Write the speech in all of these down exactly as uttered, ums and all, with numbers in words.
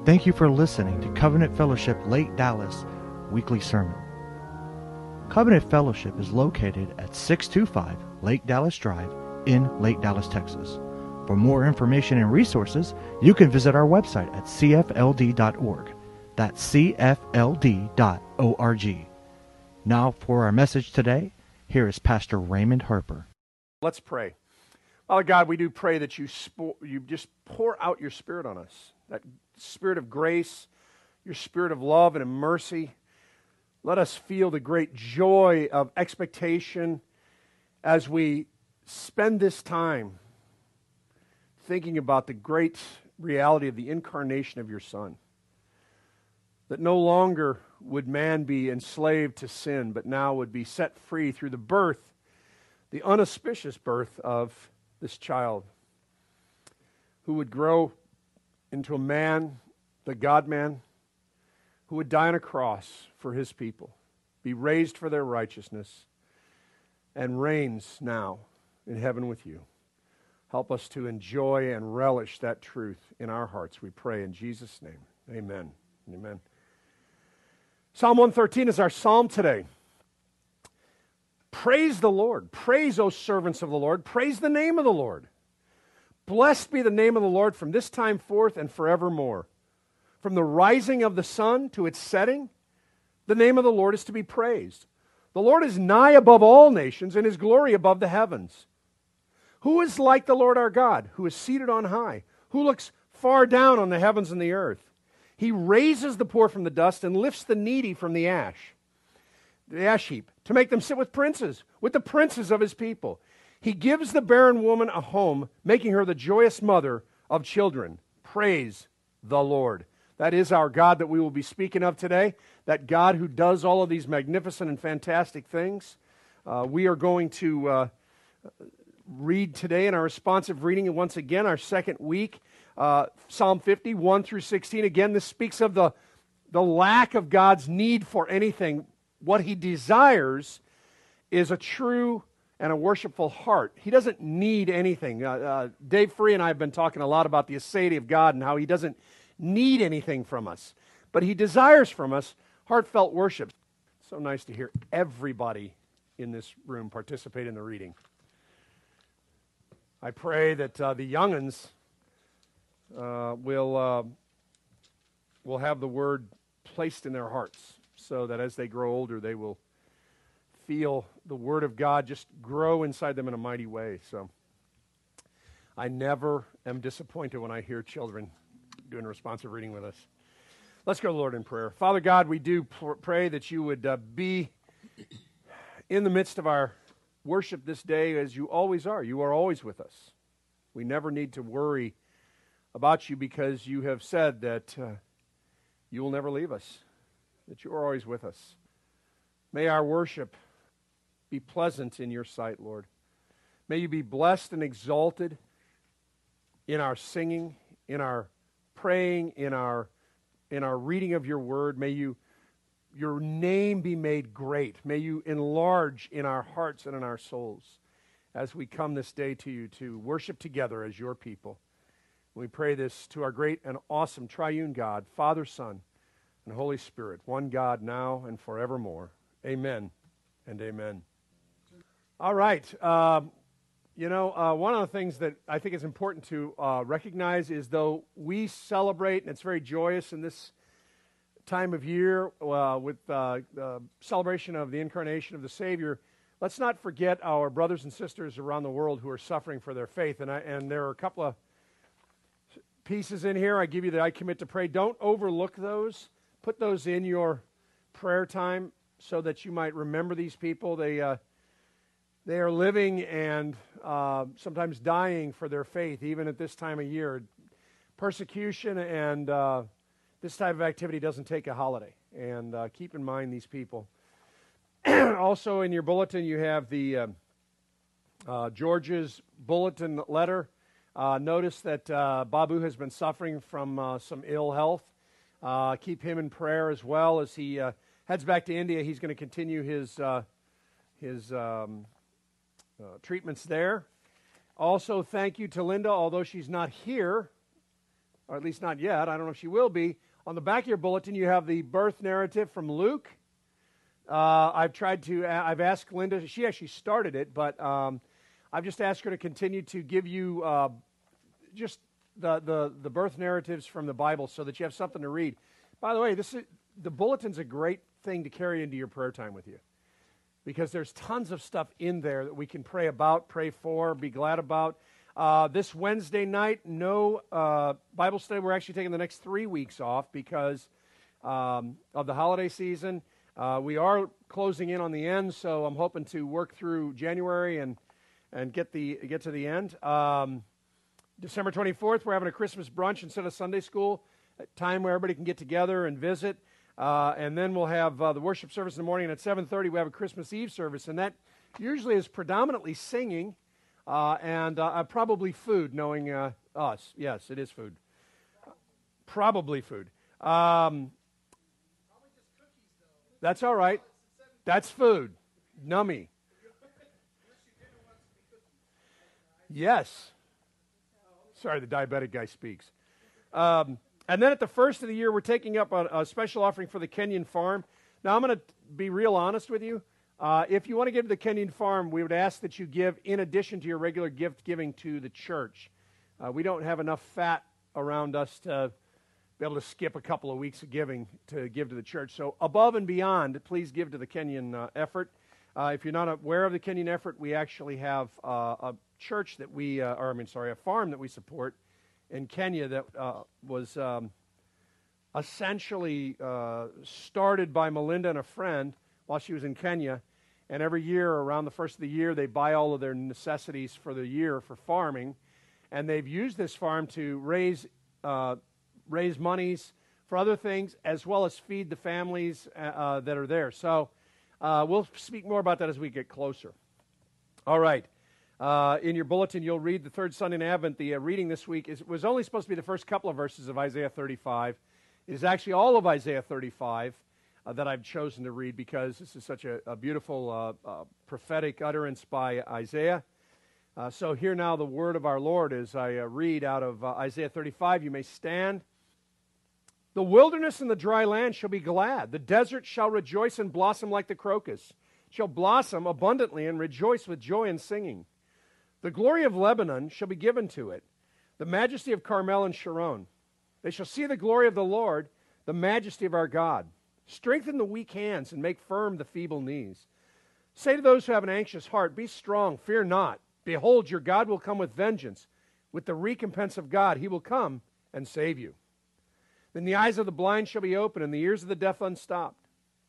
Thank you for listening to Covenant Fellowship Lake Dallas Weekly Sermon. Covenant Fellowship is located at six two five Lake Dallas Drive in Lake Dallas, Texas. For more information and resources, you can visit our website at c f l d dot org. That's c f l d dot org. Now for our message today, here is Pastor Raymond Harper. Let's pray. Father God, we do pray that you spo- you just pour out your Spirit on us, that Spirit of grace, your Spirit of love and of mercy. Let us feel the great joy of expectation as we spend this time thinking about the great reality of the incarnation of your Son. That no longer would man be enslaved to sin, but now would be set free through the birth, the unauspicious birth of this child, who would grow into a man, the God-man, who would die on a cross for his people, be raised for their righteousness, and reigns now in heaven with you. Help us to enjoy and relish that truth in our hearts, we pray in Jesus' name. Amen. Amen. Psalm one thirteen is our psalm today. Praise the Lord. Praise, O servants of the Lord. Praise the name of the Lord. Blessed be the name of the Lord from this time forth and forevermore. From the rising of the sun to its setting, the name of the Lord is to be praised. The Lord is nigh above all nations, and his glory above the heavens. Who is like the Lord our God, who is seated on high, who looks far down on the heavens and the earth? He raises the poor from the dust and lifts the needy from the ash, the ash heap, to make them sit with princes, with the princes of his people. He gives the barren woman a home, making her the joyous mother of children. Praise the Lord. That is our God that we will be speaking of today, that God who does all of these magnificent and fantastic things. Uh, we are going to uh, read today in our responsive reading, and once again, our second week, uh, Psalm fifty, one through sixteen. Again, this speaks of the, the lack of God's need for anything. What he desires is a true and a worshipful heart. He doesn't need anything. Uh, uh, Dave Free and I have been talking a lot about the aseity of God and how he doesn't need anything from us. But he desires from us heartfelt worship. So nice to hear everybody in this room participate in the reading. I pray that uh, the young'uns uh, will, uh, will have the word placed in their hearts, so that as they grow older, they will feel the Word of God just grow inside them in a mighty way. So I never am disappointed when I hear children doing responsive reading with us. Let's go to the Lord in prayer. Father God, we do pr- pray that you would uh, be in the midst of our worship this day, as you always are. You are always with us. We never need to worry about you, because you have said that uh, you will never leave us, that you are always with us. May our worship be pleasant in your sight, Lord. May you be blessed and exalted in our singing, in our praying, in our in our reading of your word. May you your name be made great. May you enlarge in our hearts and in our souls as we come this day to you to worship together as your people. We pray this to our great and awesome triune God, Father, Son, and Holy Spirit, one God now and forevermore. Amen and amen. All right. Um, you know, uh, one of the things that I think is important to uh, recognize is, though we celebrate, and it's very joyous in this time of year uh, with uh, the celebration of the incarnation of the Savior, let's not forget our brothers and sisters around the world who are suffering for their faith. And, I, and there are a couple of pieces in here I give you that I commit to pray. Don't overlook those. Put those in your prayer time so that you might remember these people. They uh, they are living and uh, sometimes dying for their faith, even at this time of year. Persecution and uh, this type of activity doesn't take a holiday. And uh, keep in mind these people. Also in your bulletin you have the uh, uh, George's bulletin letter. Uh, notice that uh, Babu has been suffering from uh, some ill health. Uh, keep him in prayer as well as he uh, heads back to India. He's going to continue his uh, his um, uh, treatments there. Also, thank you to Linda, although she's not here or at least not yet. I don't know if she will be. On the back of your bulletin, you have the birth narrative from Luke. Uh, I've tried to, I've asked Linda, she actually started it, but um, I've just asked her to continue to give you uh, just the, the, the birth narratives from the Bible so that you have something to read. By the way, this is, the bulletin's a great thing to carry into your prayer time with you, because there's tons of stuff in there that we can pray about, pray for, be glad about. Uh, this Wednesday night, no uh, Bible study. We're actually taking the next three weeks off because um, of the holiday season. Uh, we are closing in on the end, so I'm hoping to work through January and and get the get to the end. Um, December twenty-fourth, we're having a Christmas brunch instead of Sunday school, a time where everybody can get together and visit. Uh, and then we'll have uh, the worship service in the morning, and at seven thirty we have a Christmas Eve service, and that usually is predominantly singing uh, and uh, probably food, knowing uh, us. Yes, it is food. Probably food. Um, that's all right. That's food. Nummy. Yes. Sorry, the diabetic guy speaks. Um, and then at the first of the year, we're taking up a, a special offering for the Kenyon Farm. Now, I'm going to be real honest with you. Uh, if you want to give to the Kenyon Farm, we would ask that you give in addition to your regular gift giving to the church. Uh, we don't have enough fat around us to be able to skip a couple of weeks of giving to give to the church. So above and beyond, please give to the Kenyon uh, effort. Uh, if you're not aware of the Kenyon effort, we actually have uh, a church that we, uh, or I mean, sorry, a farm that we support in Kenya that uh, was um, essentially uh, started by Melinda and a friend while she was in Kenya. And every year, around the first of the year, they buy all of their necessities for the year for farming. And they've used this farm to raise uh, raise monies for other things, as well as feed the families uh, uh, that are there. So uh, we'll speak more about that as we get closer. All right. Uh, in your bulletin, you'll read the third Sunday in Advent. The uh, reading this week is, was only supposed to be the first couple of verses of Isaiah thirty-five. It is actually all of Isaiah thirty-five uh, that I've chosen to read because this is such a, a beautiful uh, uh, prophetic utterance by Isaiah. Uh, so hear now the word of our Lord as I uh, read out of uh, Isaiah thirty-five. You may stand. The wilderness and the dry land shall be glad. The desert shall rejoice and blossom like the crocus, shall blossom abundantly and rejoice with joy and singing. The glory of Lebanon shall be given to it, the majesty of Carmel and Sharon. They shall see the glory of the Lord, the majesty of our God. Strengthen the weak hands and make firm the feeble knees. Say to those who have an anxious heart, be strong, fear not. Behold, your God will come with vengeance. With the recompense of God, he will come and save you. Then the eyes of the blind shall be opened, and the ears of the deaf unstopped.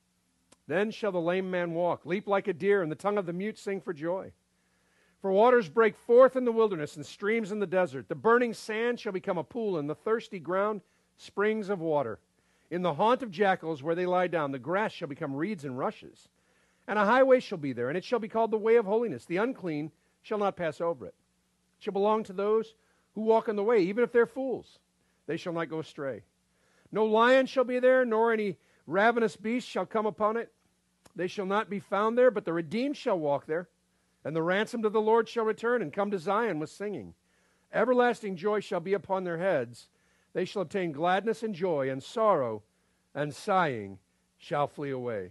Then shall the lame man walk, leap like a deer, and the tongue of the mute sing for joy. For waters break forth in the wilderness, and streams in the desert. The burning sand shall become a pool, and the thirsty ground springs of water. In the haunt of jackals where they lie down, the grass shall become reeds and rushes. And a highway shall be there, and it shall be called the way of holiness. The unclean shall not pass over it. It shall belong to those who walk on the way, even if they're fools. They shall not go astray. No lion shall be there, nor any ravenous beast shall come upon it. They shall not be found there, but the redeemed shall walk there. And the ransomed of the Lord shall return and come to Zion with singing. Everlasting joy shall be upon their heads. They shall obtain gladness and joy, and sorrow and sighing shall flee away.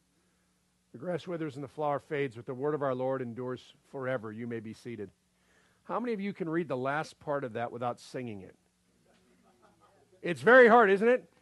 The grass withers and the flower fades, but the word of our Lord endures forever. You may be seated. How many of you can read the last part of that without singing it? It's very hard, isn't it?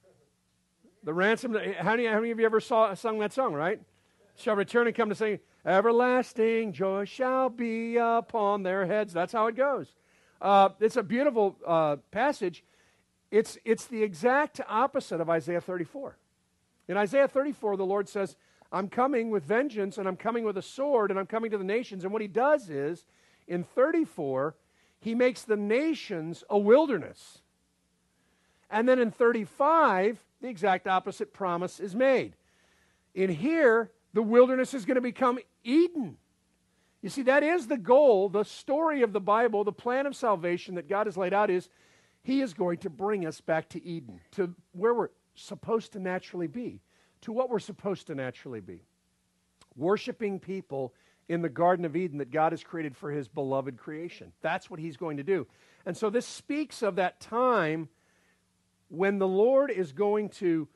The ransom, how many, how many of you ever saw, sung that song, right? Shall return and come to sing, everlasting joy shall be upon their heads. That's how it goes. Uh, it's a beautiful uh, passage. It's, it's the exact opposite of Isaiah thirty-four. In Isaiah thirty-four, the Lord says, I'm coming with vengeance, and I'm coming with a sword, and I'm coming to the nations. And what he does is, in thirty-four, he makes the nations a wilderness. And then in thirty-five, the exact opposite promise is made. In here, the wilderness is going to become Eden. You see, that is the goal, the story of the Bible, the plan of salvation that God has laid out is he is going to bring us back to Eden, to where we're supposed to naturally be, to what we're supposed to naturally be. Worshiping people in the Garden of Eden that God has created for his beloved creation. That's what he's going to do. And so this speaks of that time when the Lord is going to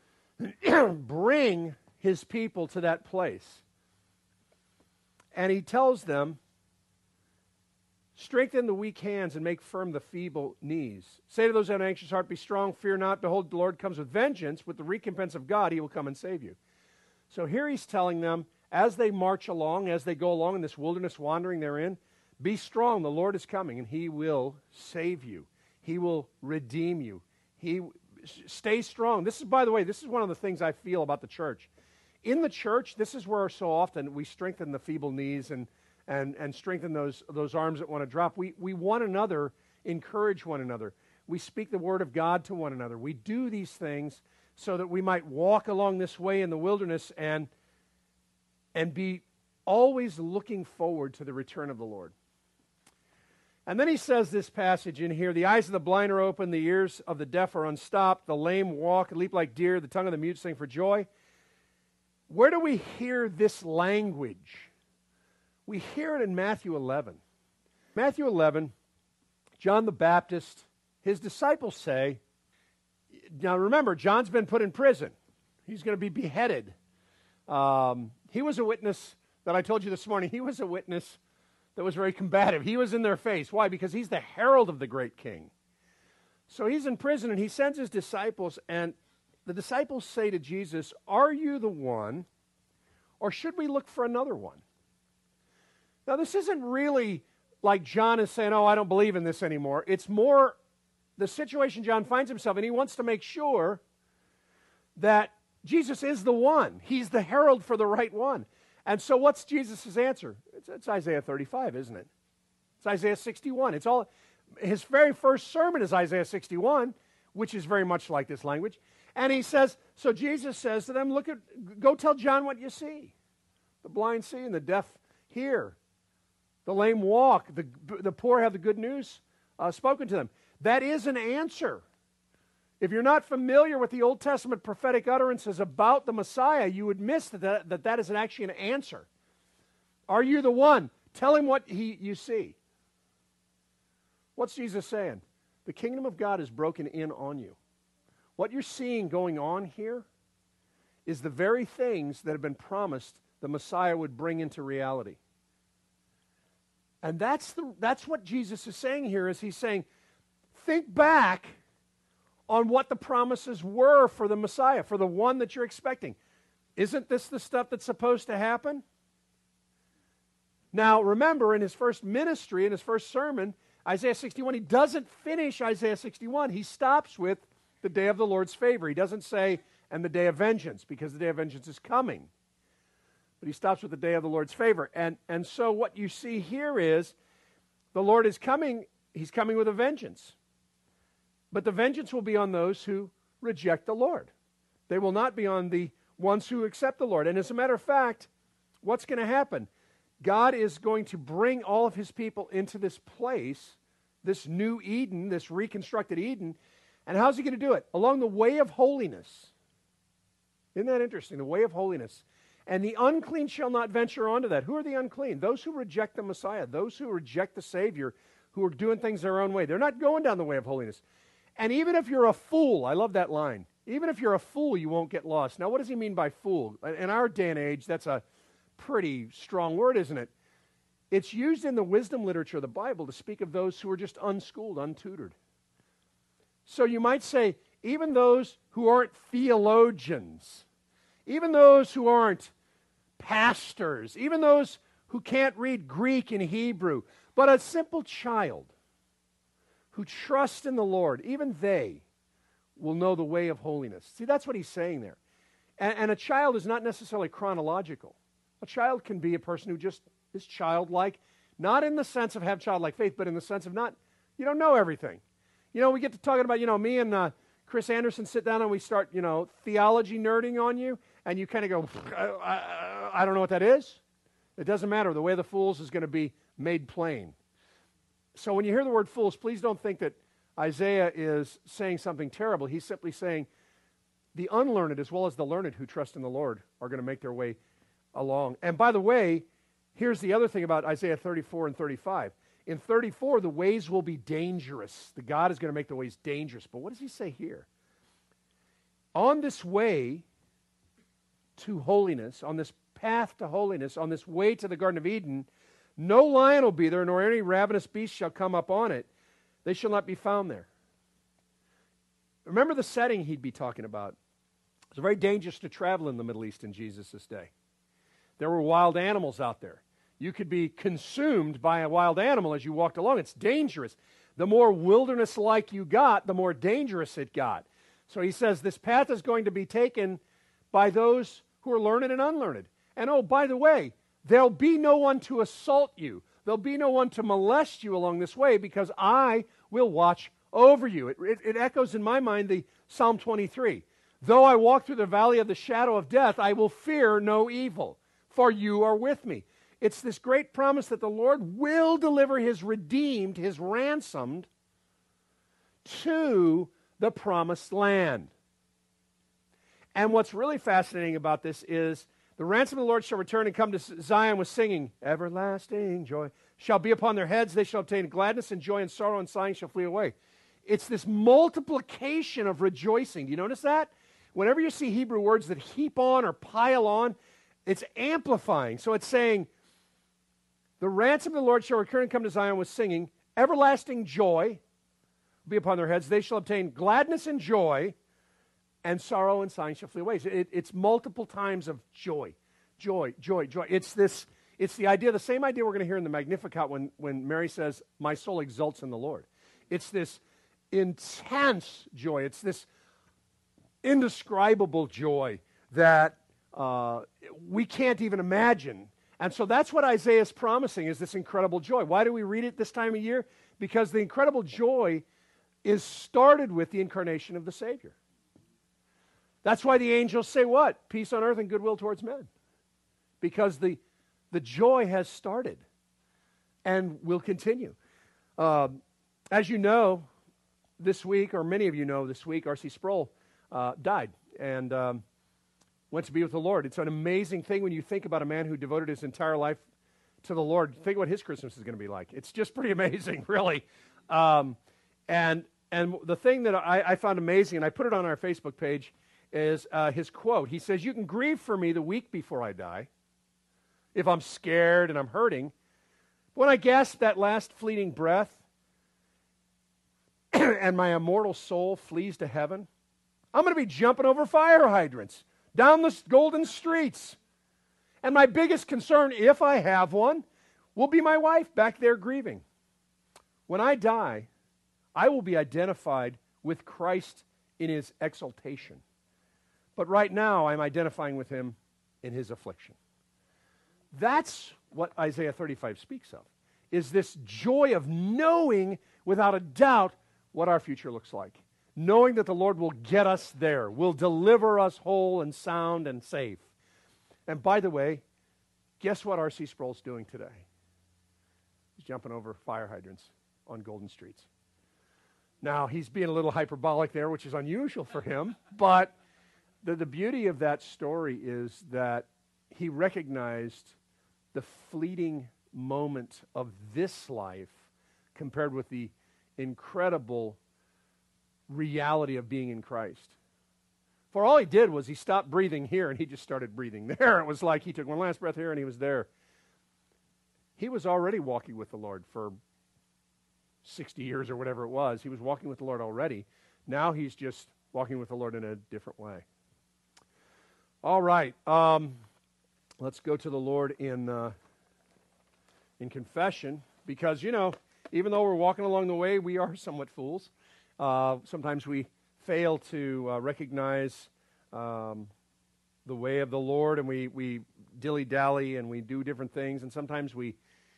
bring his people to that place. And he tells them, strengthen the weak hands and make firm the feeble knees. Say to those who have an anxious heart, be strong, fear not. Behold, the Lord comes with vengeance. With the recompense of God, he will come and save you. So here he's telling them, as they march along, as they go along in this wilderness wandering they're in, be strong. The Lord is coming, and he will save you. He will redeem you. He stay strong. This is, by the way, this is one of the things I feel about the church. In the church, this is where so often we strengthen the feeble knees and and and strengthen those those arms that want to drop. We we one another encourage one another. We speak the word of God to one another. We do these things so that we might walk along this way in the wilderness and and be always looking forward to the return of the Lord. And then he says this passage in here, the eyes of the blind are open, the ears of the deaf are unstopped, the lame walk, leap like deer, the tongue of the mute sing for joy. Where do we hear this language? We hear it in Matthew eleven. Matthew eleven, John the Baptist, his disciples say, now remember, John's been put in prison. He's going to be beheaded. Um, he was a witness that I told you this morning. He was a witness that was very combative. He was in their face. Why? Because he's the herald of the great king. So he's in prison, and he sends his disciples, and the disciples say to Jesus, are you the one, or should we look for another one? Now, this isn't really like John is saying, oh, I don't believe in this anymore. It's more the situation John finds himself in. He wants to make sure that Jesus is the one. He's the herald for the right one. And so what's Jesus' answer? It's, it's Isaiah thirty-five, isn't it? It's Isaiah sixty-one. It's all, his very first sermon is Isaiah sixty-one, which is very much like this language. And he says, so Jesus says to them, look at, go tell John what you see. The blind see and the deaf hear. The lame walk. The, the poor have the good news uh, spoken to them. That is an answer. If you're not familiar with the Old Testament prophetic utterances about the Messiah, you would miss that that, that, that is an, actually an answer. Are you the one? Tell him what he, you see. What's Jesus saying? The kingdom of God is broken in on you. What you're seeing going on here is the very things that have been promised the Messiah would bring into reality. And that's the that's what Jesus is saying here, is he's saying, think back on what the promises were for the Messiah, for the one that you're expecting. Isn't this the stuff that's supposed to happen? Now, remember, in his first ministry, in his first sermon, Isaiah sixty-one, he doesn't finish Isaiah sixty-one. He stops with the day of the Lord's favor. He doesn't say, and the day of vengeance, because the day of vengeance is coming. But he stops with the day of the Lord's favor. And, and so what you see here is the Lord is coming, he's coming with a vengeance. But the vengeance will be on those who reject the Lord. They will not be on the ones who accept the Lord. And as a matter of fact, what's going to happen? God is going to bring all of his people into this place, this new Eden, this reconstructed Eden. And how's he going to do it? Along the way of holiness. Isn't that interesting? The way of holiness. And the unclean shall not venture onto that. Who are the unclean? Those who reject the Messiah. Those who reject the Savior, who are doing things their own way. They're not going down the way of holiness. And even if you're a fool, I love that line. Even if you're a fool, you won't get lost. Now, what does he mean by fool? In our day and age, that's a pretty strong word, isn't it? It's used in the wisdom literature of the Bible to speak of those who are just unschooled, untutored. So you might say, even those who aren't theologians, even those who aren't pastors, even those who can't read Greek and Hebrew, but a simple child who trusts in the Lord, even they will know the way of holiness. See, that's what he's saying there. And, and a child is not necessarily chronological. A child can be a person who just is childlike, not in the sense of have childlike faith, but in the sense of not, you don't know everything. You know, we get to talking about, you know, me and uh, Chris Anderson sit down and we start, you know, theology nerding on you, and you kind of go, I, I, I don't know what that is. It doesn't matter. The way of the fools is going to be made plain. So when you hear the word fools, please don't think that Isaiah is saying something terrible. He's simply saying the unlearned as well as the learned who trust in the Lord are going to make their way along. And by the way, here's the other thing about Isaiah thirty-four and thirty-five. In thirty-four, the ways will be dangerous. The God is going to make the ways dangerous. But what does he say here? On this way to holiness, on this path to holiness, on this way to the Garden of Eden, no lion will be there, nor any ravenous beast shall come up on it. They shall not be found there. Remember the setting he'd be talking about. It was very dangerous to travel in the Middle East in Jesus' day. There were wild animals out there. You could be consumed by a wild animal as you walked along. It's dangerous. The more wilderness-like you got, the more dangerous it got. So he says this path is going to be taken by those who are learned and unlearned. And oh, by the way, there'll be no one to assault you. There'll be no one to molest you along this way because I will watch over you. It, it, it echoes in my mind the Psalm twenty-three. Though I walk through the valley of the shadow of death, I will fear no evil, for you are with me. It's this great promise that the Lord will deliver his redeemed, his ransomed, to the promised land. And what's really fascinating about this is the ransom of the Lord shall return and come to Zion with singing. Everlasting joy shall be upon their heads. They shall obtain gladness and joy, and sorrow and sighing shall flee away. It's this multiplication of rejoicing. Do you notice that? Whenever you see Hebrew words that heap on or pile on, it's amplifying. So it's saying, the ransom of the Lord shall return and come to Zion with singing. Everlasting joy will be upon their heads. They shall obtain gladness and joy, and sorrow and sighing shall flee away. So it, it's multiple times of joy, joy, joy, joy. It's this. It's the idea, the same idea we're going to hear in the Magnificat when, when Mary says, my soul exults in the Lord. It's this intense joy. It's this indescribable joy that uh, we can't even imagine. And so that's what Isaiah is promising, is this incredible joy. Why do we read it this time of year? Because the incredible joy is started with the incarnation of the Savior. That's why the angels say what? Peace on earth and goodwill towards men. Because the, the joy has started and will continue. Um, as you know, this week, or many of you know this week, R C Sproul uh, died and um, went to be with the Lord. It's an amazing thing when you think about a man who devoted his entire life to the Lord. Think what his Christmas is going to be like. It's just pretty amazing, really. Um, and and the thing that I, I found amazing, and I put it on our Facebook page, is uh, his quote. He says, you can grieve for me the week before I die, if I'm scared and I'm hurting. When I gasp that last fleeting breath, and my immortal soul flees to heaven, I'm going to be jumping over fire hydrants, down the golden streets. And my biggest concern, if I have one, will be my wife back there grieving. When I die, I will be identified with Christ in his exaltation. But right now, I'm identifying with him in his affliction. That's what Isaiah thirty-five speaks of, is this joy of knowing without a doubt what our future looks like. Knowing that the Lord will get us there, will deliver us whole and sound and safe. And by the way, guess what R C Sproul's doing today? He's jumping over fire hydrants on golden streets. Now, he's being a little hyperbolic there, which is unusual for him, but the, the beauty of that story is that he recognized the fleeting moment of this life compared with the incredible reality of being in Christ. For all he did was he stopped breathing here and he just started breathing there. It was like he took one last breath here and he was there. He was already walking with the Lord for sixty years or whatever it was. He was walking with the Lord already. Now he's just walking with the Lord in a different way. All right. Um, let's go to the Lord in uh, in confession, because, you know, even though we're walking along the way, we are somewhat fools. Uh, sometimes we fail to uh, recognize um, the way of the Lord, and we, we dilly-dally and we do different things, and sometimes we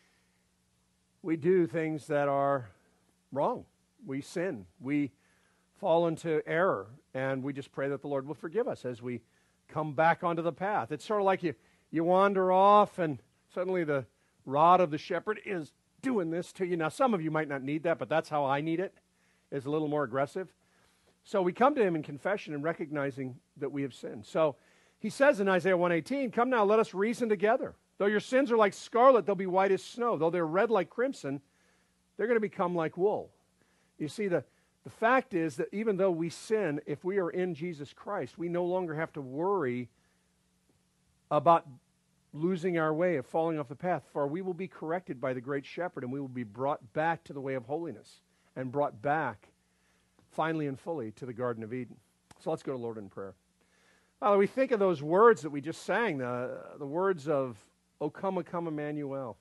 we do things that are wrong. We sin. We fall into error, and we just pray that the Lord will forgive us as we come back onto the path. It's sort of like you, you wander off, and suddenly the rod of the shepherd is doing this to you. Now, some of you might not need that, but that's how I need it, is a little more aggressive. So we come to him in confession and recognizing that we have sinned. So he says in Isaiah one eighteen, come now, let us reason together. Though your sins are like scarlet, they'll be white as snow. Though they're red like crimson, they're going to become like wool. You see, the, the fact is that even though we sin, if we are in Jesus Christ, we no longer have to worry about losing our way, of falling off the path, for we will be corrected by the great shepherd, and we will be brought back to the way of holiness and brought back finally and fully to the Garden of Eden. So let's go to Lord in prayer. Father, we think of those words that we just sang, the, the words of, O come, O come, Emmanuel.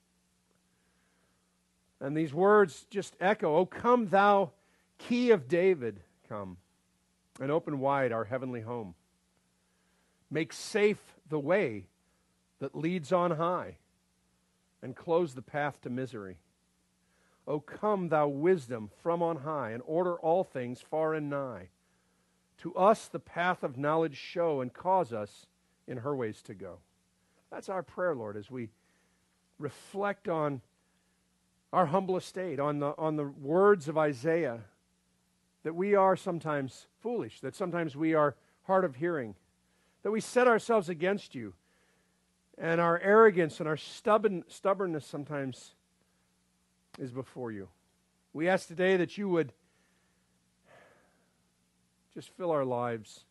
And these words just echo, O come thou, Key of David, come, and open wide our heavenly home. Make safe the way that leads on high, and close the path to misery. O come, thou wisdom from on high, and order all things far and nigh. To us the path of knowledge show, and cause us in her ways to go. That's our prayer, Lord, as we reflect on our humble estate, on the, on the words of Isaiah, that we are sometimes foolish, that sometimes we are hard of hearing, that we set ourselves against you, and our arrogance and our stubborn, stubbornness sometimes is before you. We ask today that you would just fill our lives.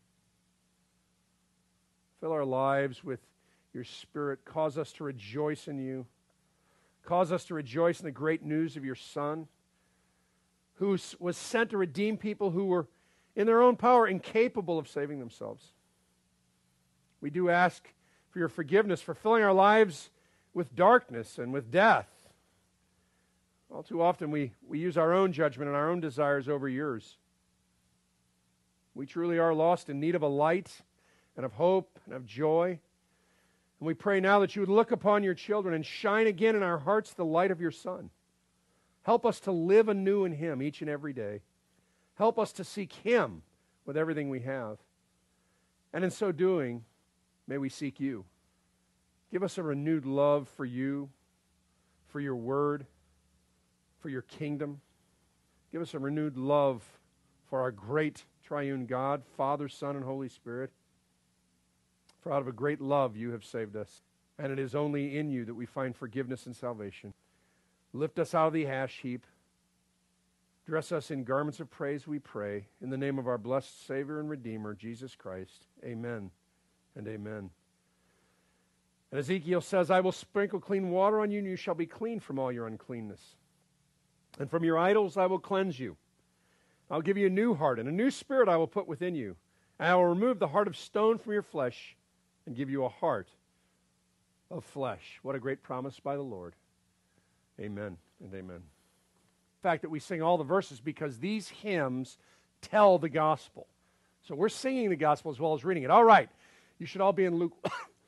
Fill our lives with your Spirit. Cause us to rejoice in you. Cause us to rejoice in the great news of your Son, who was sent to redeem people who were in their own power incapable of saving themselves. We do ask for your forgiveness for filling our lives with darkness and with death. All too often we, we use our own judgment and our own desires over yours. We truly are lost in need of a light and of hope and of joy. And we pray now that you would look upon your children and shine again in our hearts the light of your Son. Help us to live anew in him each and every day. Help us to seek him with everything we have. And in so doing, may we seek you. Give us a renewed love for you, for your word, for your kingdom. Give us a renewed love for our great triune God, Father, Son, and Holy Spirit. For out of a great love you have saved us, and it is only in you that we find forgiveness and salvation. Lift us out of the ash heap. Dress us in garments of praise, we pray, in the name of our blessed Savior and Redeemer, Jesus Christ. Amen and amen. And Ezekiel says, I will sprinkle clean water on you, and you shall be clean from all your uncleanness. And from your idols I will cleanse you. I'll give you a new heart, and a new spirit I will put within you. And I will remove the heart of stone from your flesh, and give you a heart of flesh. What a great promise by the Lord. Amen and amen. The fact that we sing all the verses because these hymns tell the gospel. So we're singing the gospel as well as reading it. All right. You should all be in Luke.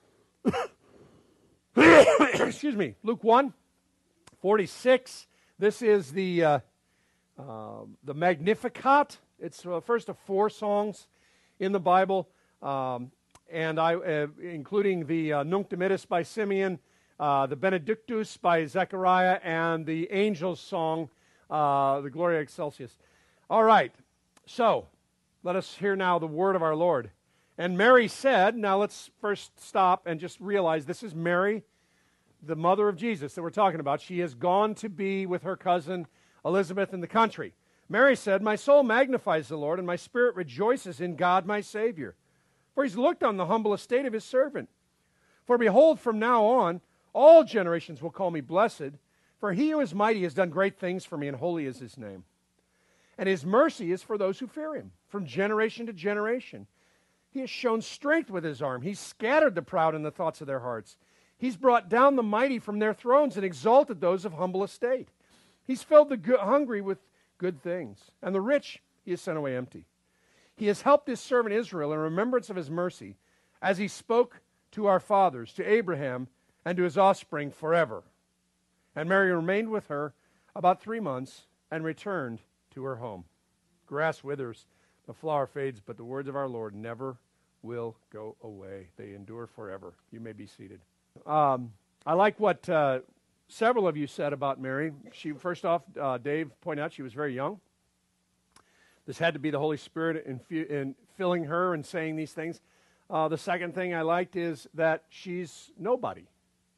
Excuse me. Luke one, forty-six. This is the uh, uh, the Magnificat. It's the first of four songs in the Bible, um, and I, uh, including the uh, Nunc Dimittis by Simeon, uh, the Benedictus by Zechariah, and the Angels song, uh, the Gloria Excelsis. All right, so let us hear now the word of our Lord. And Mary said, now let's first stop and just realize this is Mary, the mother of Jesus that we're talking about. She has gone to be with her cousin Elizabeth in the country. Mary said, my soul magnifies the Lord, and my spirit rejoices in God my Savior. For he's looked on the humble estate of his servant. For behold, from now on, all generations will call me blessed, for he who is mighty has done great things for me, and holy is his name. And his mercy is for those who fear him, from generation to generation. He has shown strength with his arm. He's scattered the proud in the thoughts of their hearts. He's brought down the mighty from their thrones and exalted those of humble estate. He's filled the good, hungry with good things, and the rich he has sent away empty. He has helped his servant Israel in remembrance of his mercy, as he spoke to our fathers, to Abraham, and to his offspring forever. And Mary remained with her about three months and returned to her home. Grass withers, the flower fades, but the words of our Lord never will go away. They endure forever. You may be seated. Um, I like what uh, several of you said about Mary. She, first off, uh, Dave pointed out she was very young. This had to be the Holy Spirit in, in filling her and saying these things. Uh, the second thing I liked is that she's nobody.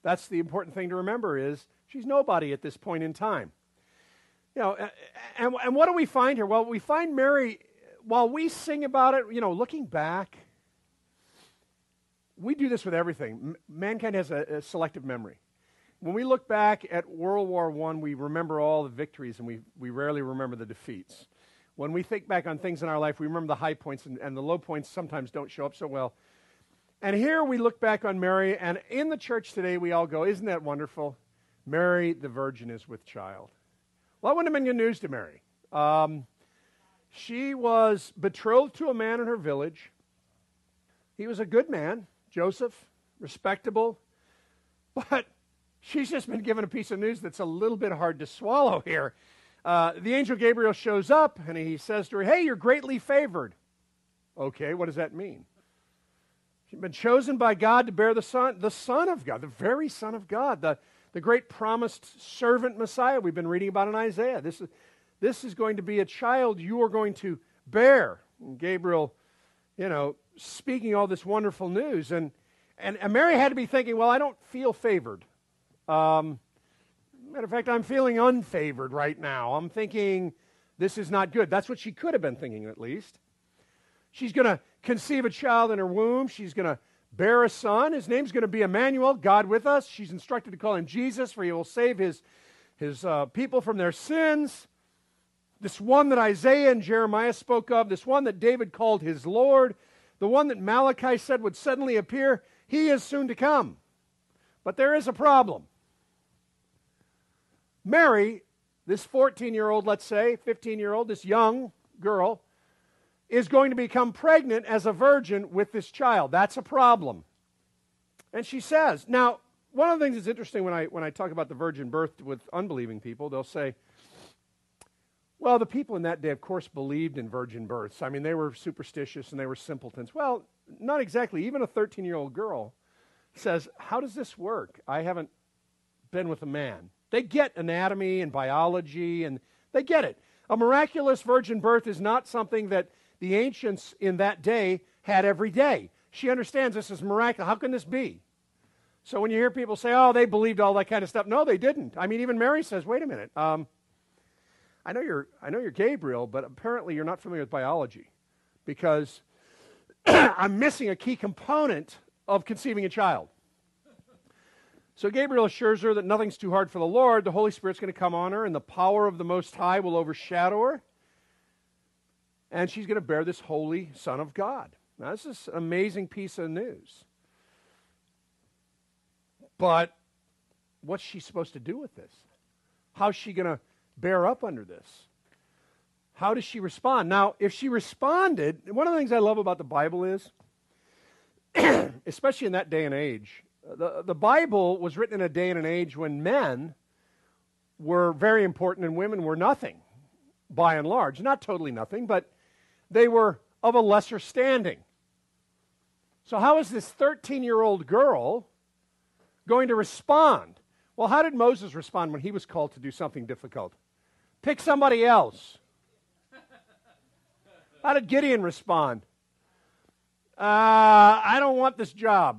That's the important thing to remember is she's nobody at this point in time. You know, and, and what do we find here? Well, we find Mary, while we sing about it, you know, looking back, we do this with everything. M- mankind has a, a selective memory. When we look back at World War One, we remember all the victories, and we, we rarely remember the defeats. When we think back on things in our life, we remember the high points, and, and the low points sometimes don't show up so well. And here we look back on Mary, and in the church today we all go, isn't that wonderful? Mary, the virgin, is with child. Well, that wouldn't have been good news to Mary. Um, she was betrothed to a man in her village. He was a good man, Joseph, respectable, but she's just been given a piece of news that's a little bit hard to swallow here. Uh, the angel Gabriel shows up, and he says to her, hey, you're greatly favored. Okay, what does that mean? She's been chosen by God to bear the Son, the Son of God, the very Son of God, the, the great promised servant Messiah we've been reading about in Isaiah. This is, this is going to be a child you are going to bear. And Gabriel, you know, speaking all this wonderful news. And, and, and Mary had to be thinking, well, I don't feel favored. Um, matter of fact, I'm feeling unfavored right now. I'm thinking this is not good. That's what she could have been thinking, at least. She's going to conceive a child in her womb. She's going to bear a son. His name's going to be Emmanuel, God with us. She's instructed to call him Jesus, for he will save his, his uh, people from their sins. This one that Isaiah and Jeremiah spoke of, this one that David called his Lord, the one that Malachi said would suddenly appear, he is soon to come. But there is a problem. Mary, this fourteen-year-old, let's say, fifteen-year-old, this young girl, is going to become pregnant as a virgin with this child. That's a problem. And she says, now, one of the things that's interesting when I when I talk about the virgin birth with unbelieving people, they'll say, well, the people in that day, of course, believed in virgin births. I mean, they were superstitious and they were simpletons. Well, not exactly. Even a thirteen-year-old girl says, how does this work? I haven't been with a man. They get anatomy and biology, and they get it. A miraculous virgin birth is not something that the ancients in that day had every day. She understands this is miraculous. How can this be? So when you hear people say, oh, they believed all that kind of stuff, no, they didn't. I mean, even Mary says, wait a minute. Um, I know you're I know you're Gabriel, but apparently you're not familiar with biology, because I'm missing a key component of conceiving a child. So Gabriel assures her that nothing's too hard for the Lord. The Holy Spirit's going to come on her, and the power of the Most High will overshadow her. And she's going to bear this holy Son of God. Now, this is an amazing piece of news. But what's she supposed to do with this? How's she going to bear up under this? How does she respond? Now, if she responded, one of the things I love about the Bible is, especially in that day and age, the, the Bible was written in a day and an age when men were very important and women were nothing, by and large. Not totally nothing, but they were of a lesser standing. So how is this thirteen-year-old girl going to respond? Well, how did Moses respond when he was called to do something difficult? Pick somebody else. How did Gideon respond? Uh, I don't want this job.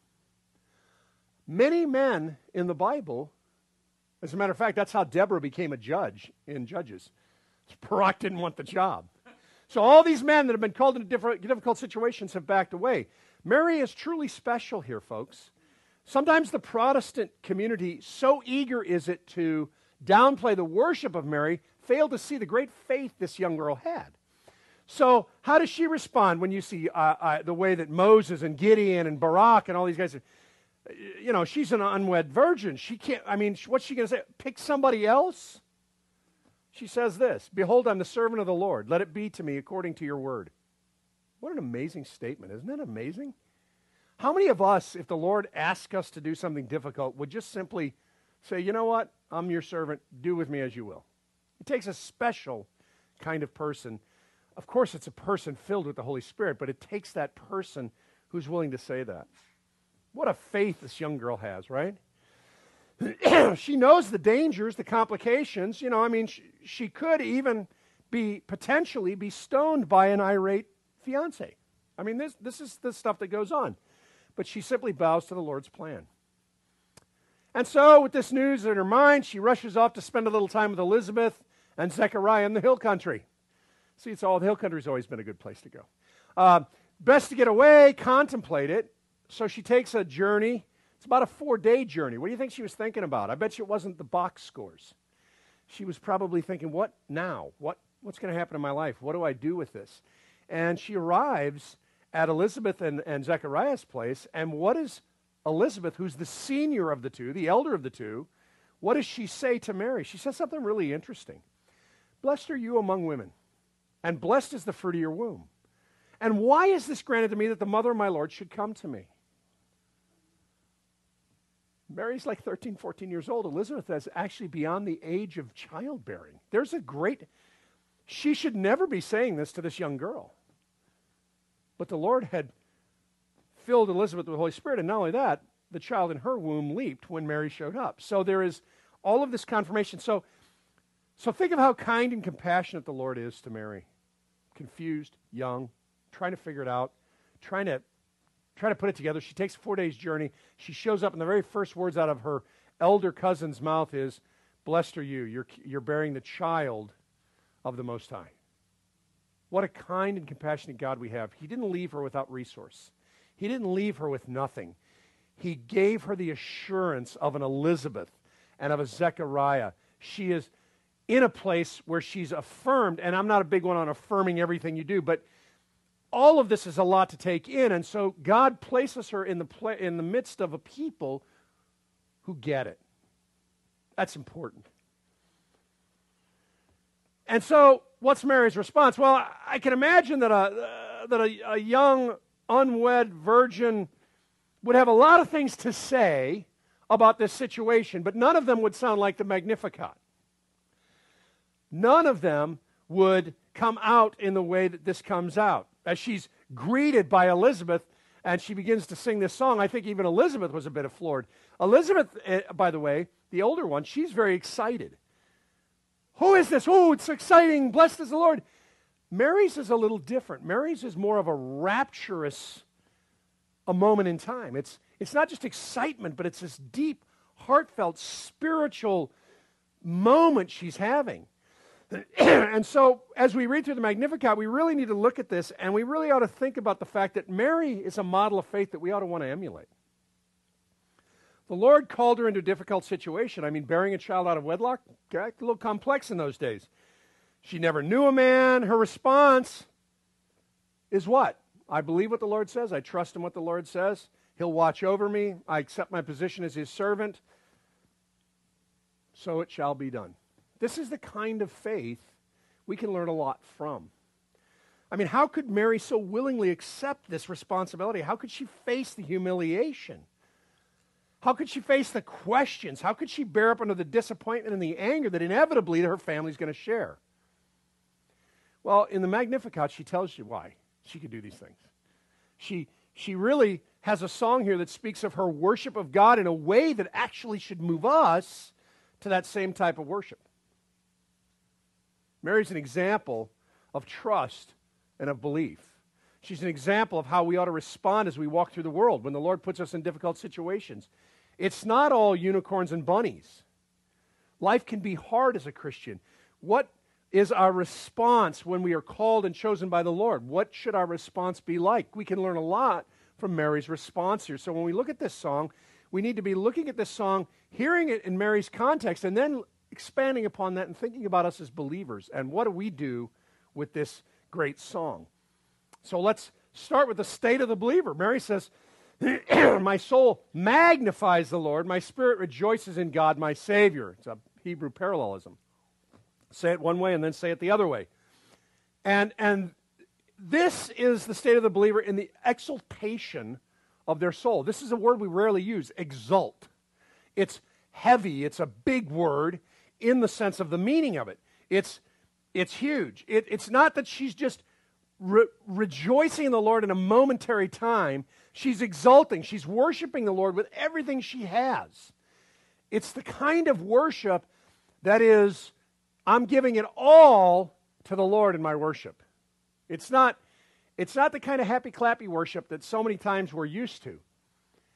Many men in the Bible, as a matter of fact, that's how Deborah became a judge in Judges. Barak didn't want the job. So all these men that have been called into different, difficult situations have backed away. Mary is truly special here, folks. Sometimes the Protestant community, so eager is it to downplay the worship of Mary, fail to see the great faith this young girl had. So how does she respond when you see uh, uh, the way that Moses and Gideon and Barak and all these guys, you know, she's an unwed virgin. She can't, I mean, what's she going to say? Pick somebody else? She says this, behold, I'm the servant of the Lord. Let it be to me according to your word. What an amazing statement. Isn't that amazing? How many of us, if the Lord asks us to do something difficult, would just simply say, you know what? I'm your servant. Do with me as you will. It takes a special kind of person. Of course, it's a person filled with the Holy Spirit, but it takes that person who's willing to say that. What a faith this young girl has, right? She knows the dangers, the complications. You know, I mean, she, she could even be, potentially be stoned by an irate fiancé. I mean, this, this is the stuff that goes on. But she simply bows to the Lord's plan. And so, with this news in her mind, she rushes off to spend a little time with Elizabeth and Zechariah in the hill country. See, it's all the hill country's always been a good place to go. Uh, best to get away, contemplate it. So she takes a journey. It's about a four-day journey. What do you think she was thinking about? I bet you it wasn't the box scores. She was probably thinking, what now? What What's going to happen in my life? What do I do with this? And she arrives at Elizabeth and, and Zechariah's place, and what is Elizabeth, who's the senior of the two, the elder of the two, what does she say to Mary? She says something really interesting. Blessed are you among women, and blessed is the fruit of your womb. And why is this granted to me that the mother of my Lord should come to me? Mary's like thirteen, fourteen years old. Elizabeth is actually beyond the age of childbearing. There's a great, she should never be saying this to this young girl. But the Lord had filled Elizabeth with the Holy Spirit, and not only that, the child in her womb leaped when Mary showed up. So there is all of this confirmation. So, so think of how kind and compassionate the Lord is to Mary. Confused, young, trying to figure it out, trying to try to put it together. She takes a four days journey. She shows up, and the very first words out of her elder cousin's mouth is, blessed are you. You're, you're bearing the child of the Most High. What a kind and compassionate God we have. He didn't leave her without resource. He didn't leave her with nothing. He gave her the assurance of an Elizabeth and of a Zechariah. She is in a place where she's affirmed, and I'm not a big one on affirming everything you do, but all of this is a lot to take in, and so God places her in the pla- in the midst of a people who get it. That's important. And so, what's Mary's response? Well, I can imagine that a uh, that a, a young, unwed virgin would have a lot of things to say about this situation, but none of them would sound like the Magnificat. None of them would come out in the way that this comes out. As she's greeted by Elizabeth and she begins to sing this song, I think even Elizabeth was a bit floored. Elizabeth, uh, by the way, the older one, she's very excited. Who is this? Oh, it's exciting. Blessed is the Lord. Mary's is a little different. Mary's is more of a rapturous a moment in time. It's, it's not just excitement, but it's this deep, heartfelt, spiritual moment she's having. And so, as we read through the Magnificat, we really need to look at this, and we really ought to think about the fact that Mary is a model of faith that we ought to want to emulate. The Lord called her into a difficult situation. I mean, bearing a child out of wedlock, got a little complex in those days. She never knew a man. Her response is what? I believe what the Lord says. I trust in what the Lord says. He'll watch over me. I accept my position as His servant. So it shall be done. This is the kind of faith we can learn a lot from. I mean, how could Mary so willingly accept this responsibility? How could she face the humiliation? How could she face the questions? How could she bear up under the disappointment and the anger that inevitably her family's going to share? Well, in the Magnificat, she tells you why she could do these things. She, she really has a song here that speaks of her worship of God in a way that actually should move us to that same type of worship. Mary's an example of trust and of belief. She's an example of how we ought to respond as we walk through the world when the Lord puts us in difficult situations. It's not all unicorns and bunnies. Life can be hard as a Christian. What is our response when we are called and chosen by the Lord? What should our response be like? We can learn a lot from Mary's response here. So when we look at this song, we need to be looking at this song, hearing it in Mary's context, and then expanding upon that and thinking about us as believers and what do we do with this great song. So let's start with the state of the believer. Mary says, my soul magnifies the Lord, my spirit rejoices in God, my Savior. It's a Hebrew parallelism. Say it one way and then say it the other way. And, and this is the state of the believer in the exaltation of their soul. This is a word we rarely use, exult. It's heavy, it's a big word in the sense of the meaning of it. It's, it's huge. It, it's not that she's just re- rejoicing in the Lord in a momentary time. She's exulting. She's worshiping the Lord with everything she has. It's the kind of worship that is, I'm giving it all to the Lord in my worship. It's not, it's not the kind of happy-clappy worship that so many times we're used to.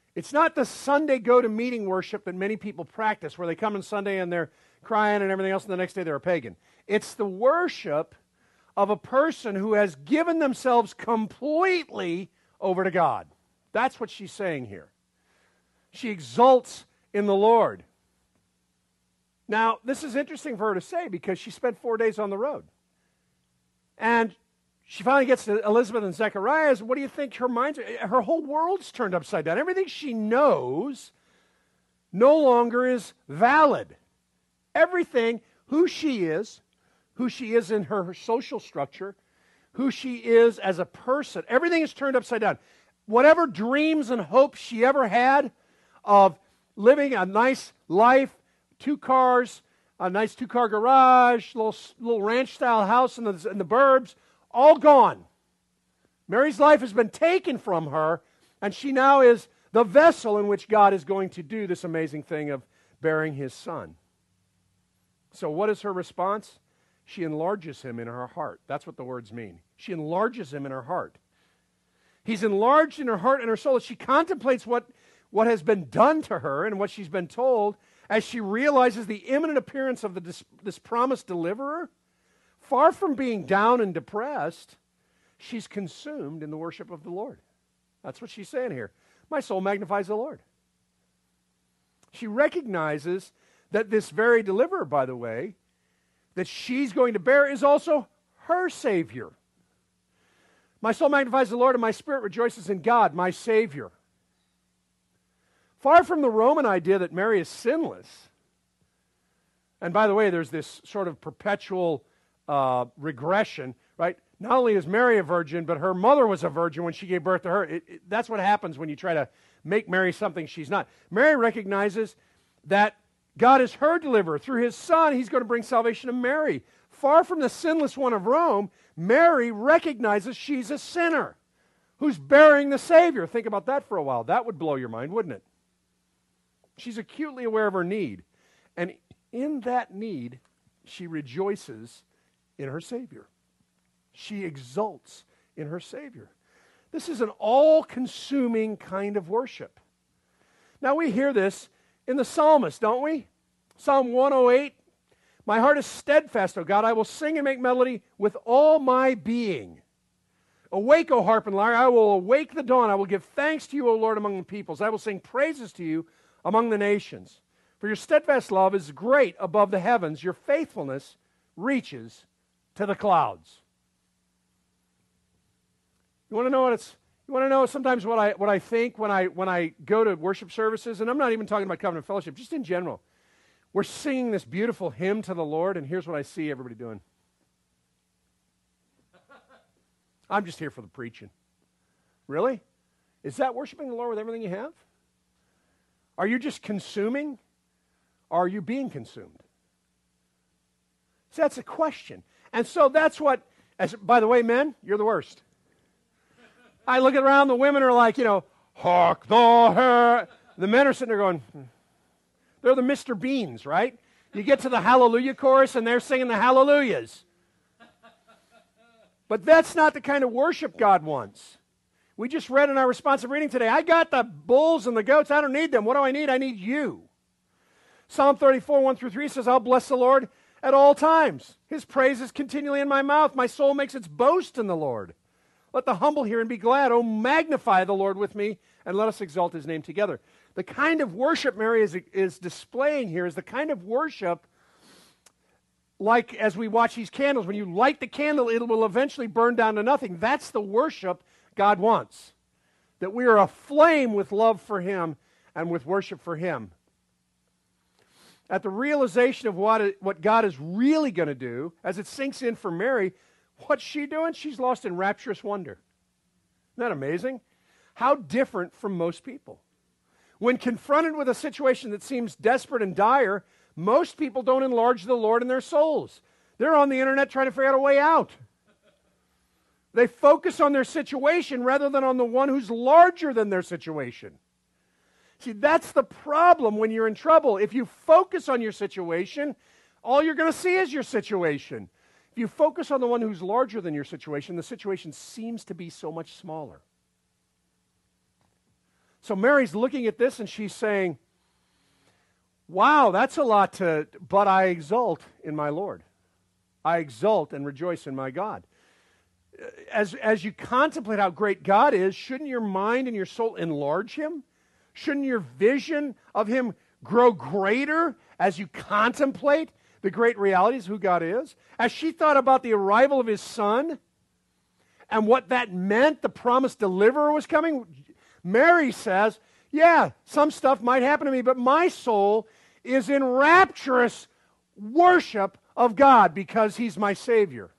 It's not the Sunday go-to-meeting worship that many people practice, where they come on Sunday and they're crying and everything else, and the next day they're a pagan. It's the worship of a person who has given themselves completely over to God. That's what she's saying here. She exults in the Lord. Now, this is interesting for her to say because she spent four days on the road. And she finally gets to Elizabeth and Zechariah. What do you think her mind's... Her whole world's turned upside down. Everything she knows no longer is valid. Everything, who she is, who she is in her, her social structure, who she is as a person, everything is turned upside down. Whatever dreams and hopes she ever had of living a nice life, two cars, a nice two-car garage, little little ranch-style house in the, in the burbs, all gone. Mary's life has been taken from her, and she now is the vessel in which God is going to do this amazing thing of bearing his son. So what is her response? She enlarges him in her heart. That's what the words mean. She enlarges him in her heart. He's enlarged in her heart and her soul as she contemplates what, what has been done to her and what she's been told, as she realizes the imminent appearance of the, this, this promised deliverer. Far from being down and depressed, she's consumed in the worship of the Lord. That's what she's saying here. My soul magnifies the Lord. She recognizes that this very deliverer, by the way, that she's going to bear is also her Savior. My soul magnifies the Lord, and my spirit rejoices in God, my Savior. Far from the Roman idea that Mary is sinless. And by the way, there's this sort of perpetual uh, regression, right? Not only is Mary a virgin, but her mother was a virgin when she gave birth to her. It, it, that's what happens when you try to make Mary something she's not. Mary recognizes that God is her deliverer. Through his son, he's going to bring salvation to Mary. Far from the sinless one of Rome, Mary recognizes she's a sinner who's bearing the Savior. Think about that for a while. That would blow your mind, wouldn't it? She's acutely aware of her need. And in that need, she rejoices in her Savior. She exults in her Savior. This is an all-consuming kind of worship. Now, we hear this in the psalmist, don't we? Psalm one oh eight, my heart is steadfast, O God. I will sing and make melody with all my being. Awake, O harp and lyre. I will awake the dawn. I will give thanks to you, O Lord, among the peoples. I will sing praises to you among the nations. For your steadfast love is great above the heavens. Your faithfulness reaches to the clouds. You want to know what it's You want to know sometimes what I what I think when I when I go to worship services, and I'm not even talking about Covenant Fellowship, just in general. We're singing this beautiful hymn to the Lord, and here's what I see everybody doing. I'm just here for the preaching. Really? Is that worshiping the Lord with everything you have? Are you just consuming? Or are you being consumed? So that's a question. And so that's what, as by the way, men, you're the worst. I look around, the women are like, you know, hark the her. The men are sitting there going, hmm. They're the Mister Beans, right? You get to the hallelujah chorus and they're singing the hallelujahs. But that's not the kind of worship God wants. We just read in our responsive reading today, I got the bulls and the goats, I don't need them. What do I need? I need you. Psalm thirty-four, one through three says, I'll bless the Lord at all times. His praise is continually in my mouth. My soul makes its boast in the Lord. Let the humble hear and be glad. Oh, magnify the Lord with me, and let us exalt his name together. The kind of worship Mary is, is displaying here is the kind of worship like as we watch these candles. When you light the candle, it will eventually burn down to nothing. That's the worship God wants. That we are aflame with love for him and with worship for him. At the realization of what, it, what God is really going to do, as it sinks in for Mary, what's she doing? She's lost in rapturous wonder. Isn't that amazing? How different from most people. When confronted with a situation that seems desperate and dire, most people don't enlarge the Lord in their souls. They're on the internet trying to figure out a way out. They focus on their situation rather than on the one who's larger than their situation. See, that's the problem when you're in trouble. If you focus on your situation, all you're going to see is your situation. If you focus on the one who's larger than your situation, the situation seems to be so much smaller. So Mary's looking at this and she's saying, wow, that's a lot to, but I exult in my Lord. I exult and rejoice in my God. As, as you contemplate how great God is, shouldn't your mind and your soul enlarge him? Shouldn't your vision of him grow greater as you contemplate the great realities of who God is? As she thought about the arrival of his son and what that meant, the promised deliverer was coming, Mary says, yeah, some stuff might happen to me, but my soul is in rapturous worship of God because he's my Savior.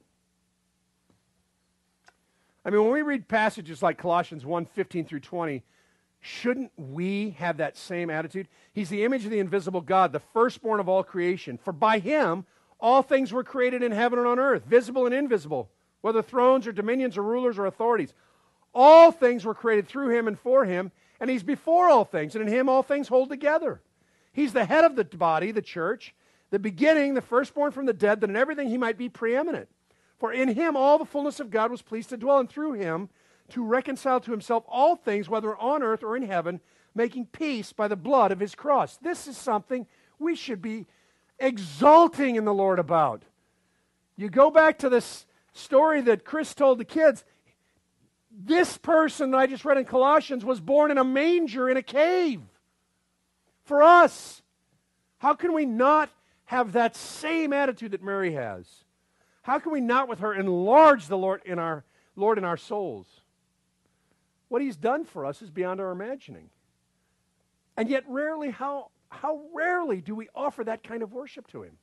I mean, when we read passages like Colossians one, fifteen through twenty, shouldn't we have that same attitude? He's the image of the invisible God, the firstborn of all creation. For by him all things were created in heaven and on earth, visible and invisible, whether thrones or dominions or rulers or authorities. All things were created through him and for him, and he's before all things, and in him all things hold together. He's the head of the body, the church, the beginning, the firstborn from the dead, that in everything he might be preeminent. For in him all the fullness of God was pleased to dwell, and through him to reconcile to himself all things, whether on earth or in heaven, making peace by the blood of his cross. This is something we should be exulting in the Lord about. You go back to this story that Chris told the kids. This person that I just read in Colossians was born in a manger in a cave. For us, how can we not have that same attitude that Mary has? How can we not with her enlarge the Lord in our Lord in our souls? What he's done for us is beyond our imagining. And yet rarely, how, how rarely do we offer that kind of worship to him?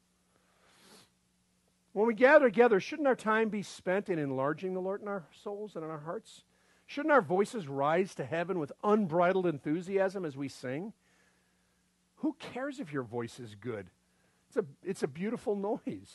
When we gather together, shouldn't our time be spent in enlarging the Lord in our souls and in our hearts? Shouldn't our voices rise to heaven with unbridled enthusiasm as we sing? Who cares if your voice is good? It's a, it's a beautiful noise.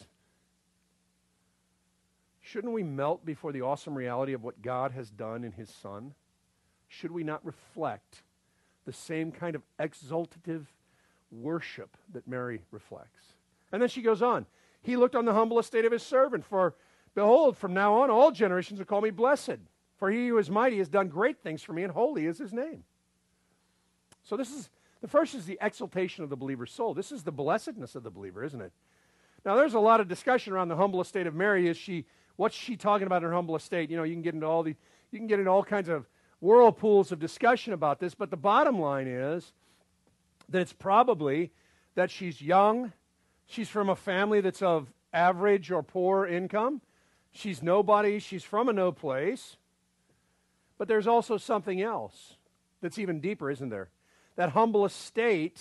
Shouldn't we melt before the awesome reality of what God has done in his Son? Should we not reflect the same kind of exultative worship that Mary reflects? And then she goes on. He looked on the humble estate of his servant, for behold, from now on all generations will call me blessed. For he who is mighty has done great things for me, and holy is his name. So this is, the first is the exaltation of the believer's soul. This is the blessedness of the believer, isn't it? Now there's a lot of discussion around the humble estate of Mary. Is she, what's she talking about in her humble estate? You know, you can get into all the, you can get into all kinds of whirlpools of discussion about this, but the bottom line is that it's probably that she's young. She's from a family that's of average or poor income. She's nobody. She's from a no place. But there's also something else that's even deeper, isn't there? That humble estate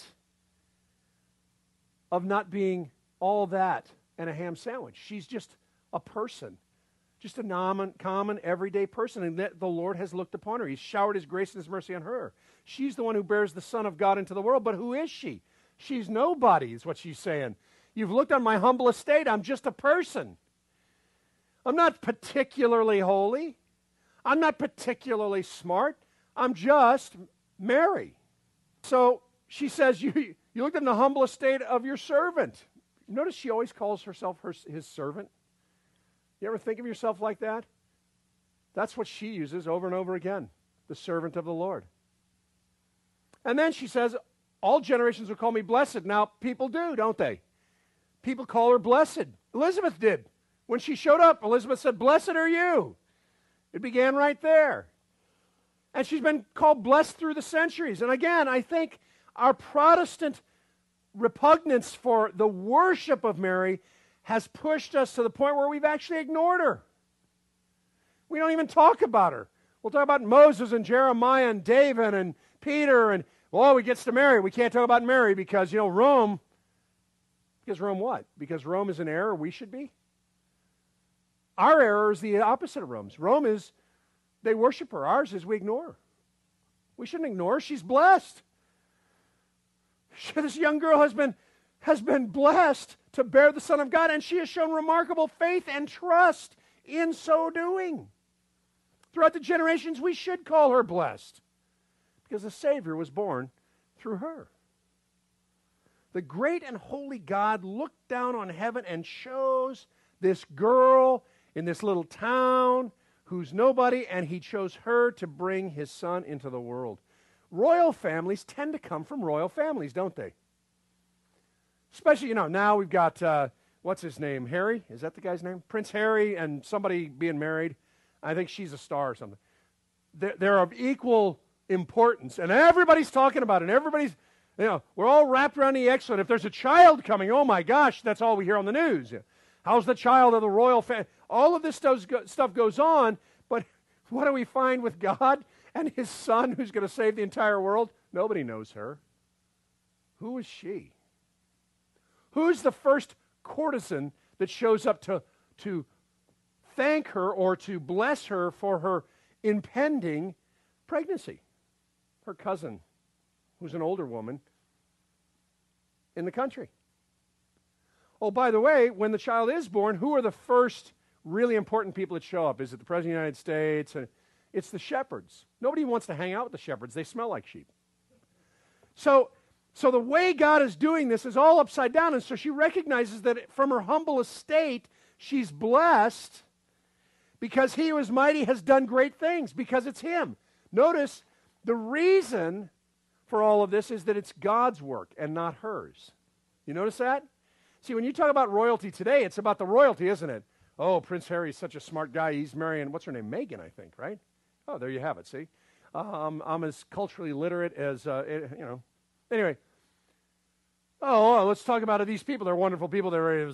of not being all that and a ham sandwich. She's just a person, just a common, common everyday person, and that the Lord has looked upon her. He's showered his grace and his mercy on her. She's the one who bears the Son of God into the world, but who is she? She's nobody, is what she's saying. You've looked on my humble estate. I'm just a person. I'm not particularly holy. I'm not particularly smart. I'm just Mary. So she says, you, you looked on the humble estate of your servant. Notice she always calls herself her, his servant. You ever think of yourself like that? That's what she uses over and over again, the servant of the Lord. And then she says, all generations will call me blessed. Now, people do, don't they? People call her blessed. Elizabeth did. When she showed up, Elizabeth said, blessed are you. It began right there. And she's been called blessed through the centuries. And again, I think our Protestant repugnance for the worship of Mary has pushed us to the point where we've actually ignored her. We don't even talk about her. We'll talk about Moses and Jeremiah and David and Peter, and, well, we gets to Mary. We can't talk about Mary because, you know, Rome. Because Rome what? Because Rome is an error we should be? Our error is the opposite of Rome's. Rome is, they worship her. Ours is we ignore her. We shouldn't ignore her. She's blessed. This young girl has been, has been blessed to bear the Son of God, and she has shown remarkable faith and trust in so doing. Throughout the generations, we should call her blessed because the Savior was born through her. The great and holy God looked down on heaven and chose this girl in this little town who's nobody, and he chose her to bring his son into the world. Royal families tend to come from royal families, don't they? Especially, you know, now we've got, uh, what's his name, Harry? Is that the guy's name? Prince Harry and somebody being married. I think she's a star or something. They're, they're of equal importance, and everybody's talking about it, and everybody's, you know, we're all wrapped around the X, and if there's a child coming, oh my gosh, that's all we hear on the news. How's the child of the royal family? All of this does go, stuff goes on, but what do we find with God and his son who's going to save the entire world? Nobody knows her. Who is she? Who's the first courtesan that shows up to, to thank her or to bless her for her impending pregnancy? Her cousin, who's an older woman in the country. Oh, by the way, when the child is born, who are the first really important people that show up? Is it the President of the United States? It's the shepherds. Nobody wants to hang out with the shepherds. They smell like sheep. So, so the way God is doing this is all upside down, and so she recognizes that from her humble estate, she's blessed because he who is mighty has done great things, because it's him. Notice, the reason for all of this is that it's God's work and not hers. You notice that? See, when you talk about royalty today, it's about the royalty, isn't it? Oh, Prince Harry's such a smart guy. He's marrying, what's her name? Meghan, I think, right? Oh, there you have it, see? Um, I'm as culturally literate as, uh, you know. Anyway. Oh, let's talk about these people. They're wonderful people. They're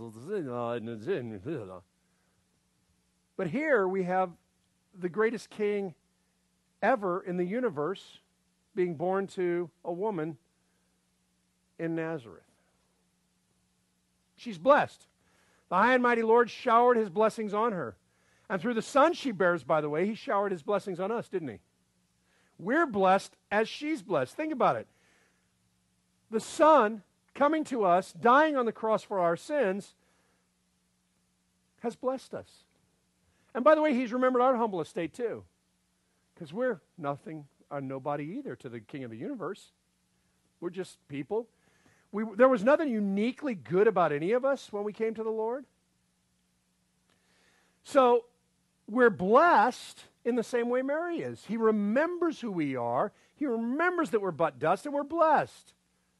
But here we have the greatest king ever in the universe being born to a woman in Nazareth. She's blessed. The high and mighty Lord showered his blessings on her. And through the son she bears, by the way, he showered his blessings on us, didn't he? We're blessed as she's blessed. Think about it. The son coming to us, dying on the cross for our sins, has blessed us. And by the way, he's remembered our humble estate too. Because we're nothing or nobody either to the King of the universe. We're just people. We, there was nothing uniquely good about any of us when we came to the Lord. So we're blessed in the same way Mary is. He remembers who we are. He remembers that we're but dust, and we're blessed.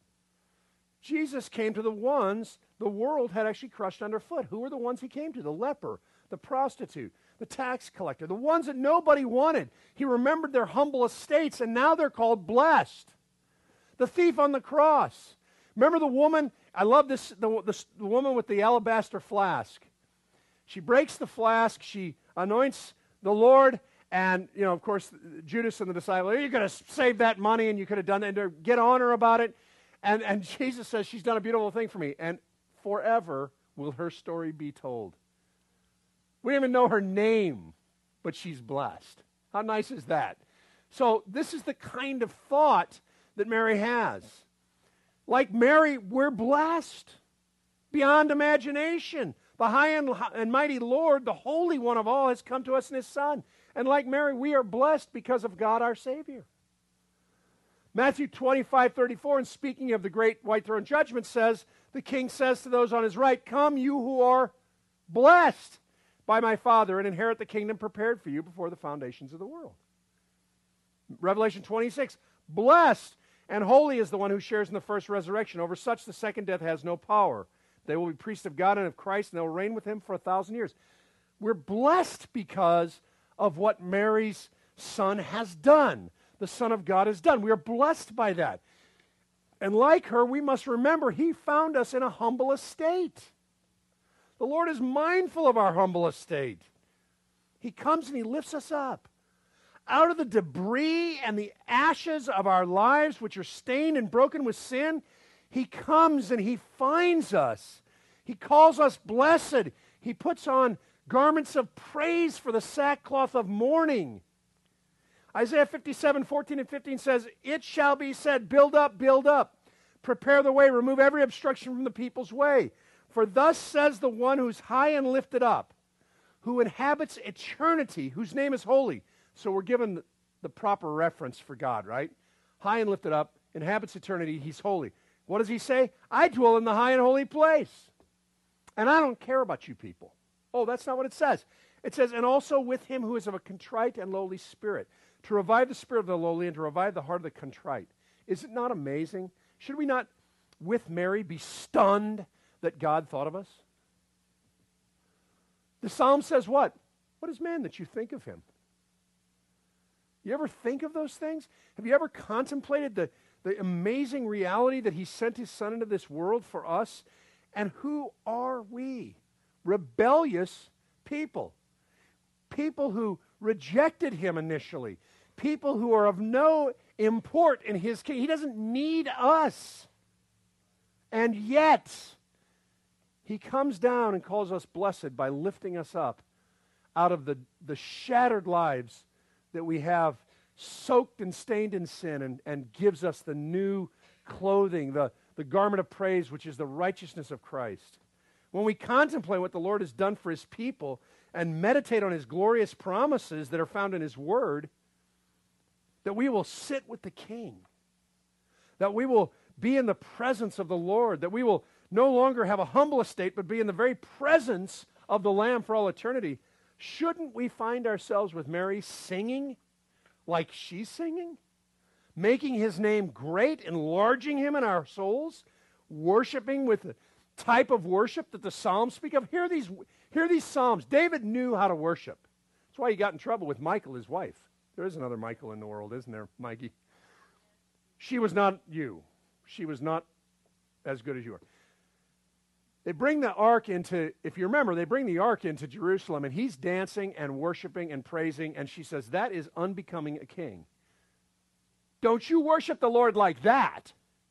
Jesus came to the ones the world had actually crushed underfoot. Who were the ones he came to? The leper, the prostitute, the tax collector, the ones that nobody wanted. He remembered their humble estates, and now they're called blessed. The thief on the cross. Remember the woman, I love this, the, the, the woman with the alabaster flask. She breaks the flask, she anoints the Lord, and, you know, of course, Judas and the disciples, you're going to save that money, and you could have done that, and get on her about it. And, and Jesus says, she's done a beautiful thing for me, and forever will her story be told. We don't even know her name, but she's blessed. How nice is that? So this is the kind of thought that Mary has. Like Mary, we're blessed beyond imagination. The high and, and mighty Lord, the Holy One of all, has come to us in his Son. And like Mary, we are blessed because of God our Savior. Matthew twenty-five thirty-four, and speaking of the great white throne judgment, says, the king says to those on his right, come you who are blessed by my Father, and inherit the kingdom prepared for you before the foundations of the world. Revelation twenty-six, blessed and holy is the one who shares in the first resurrection. Over such the second death has no power. They will be priests of God and of Christ, and they will reign with him for a thousand years. We're blessed because of what Mary's son has done. The Son of God has done. We are blessed by that. And like her, we must remember he found us in a humble estate. The Lord is mindful of our humble estate. He comes and he lifts us up. Out of the debris and the ashes of our lives, which are stained and broken with sin, he comes and he finds us. He calls us blessed. He puts on garments of praise for the sackcloth of mourning. Isaiah fifty-seven, fourteen and fifteen says, it shall be said, build up, build up. Prepare the way, remove every obstruction from the people's way. For thus says the one who's high and lifted up, who inhabits eternity, whose name is holy. So we're given the, the proper reference for God, right? High and lifted up, inhabits eternity, he's holy. What does he say? I dwell in the high and holy place. And I don't care about you people. Oh, that's not what it says. It says, and also with him who is of a contrite and lowly spirit, to revive the spirit of the lowly and to revive the heart of the contrite. Is it not amazing? Should we not, with Mary, be stunned that God thought of us? The Psalm says what? What is man that you think of him? You ever think of those things? Have you ever contemplated the, the amazing reality that he sent his son into this world for us? And who are we? Rebellious people. People who rejected him initially. People who are of no import in his kingdom. He doesn't need us. And yet, he comes down and calls us blessed by lifting us up out of the, the shattered lives that we have soaked and stained in sin, and, and gives us the new clothing, the, the garment of praise, which is the righteousness of Christ. When we contemplate what the Lord has done for his people and meditate on his glorious promises that are found in his word, that we will sit with the King, that we will be in the presence of the Lord, that we will no longer have a humble estate, but be in the very presence of the Lamb for all eternity. Shouldn't we find ourselves with Mary singing like she's singing? Making his name great, enlarging him in our souls, worshiping with the type of worship that the Psalms speak of. Hear these, hear these Psalms. David knew how to worship. That's why he got in trouble with Michal, his wife. There is another Michal in the world, isn't there, Mikey? She was not you. She was not as good as you are. They bring the ark into, if you remember, they bring the ark into Jerusalem, and he's dancing and worshiping and praising, and she says, that is unbecoming a king. Don't you worship the Lord like that?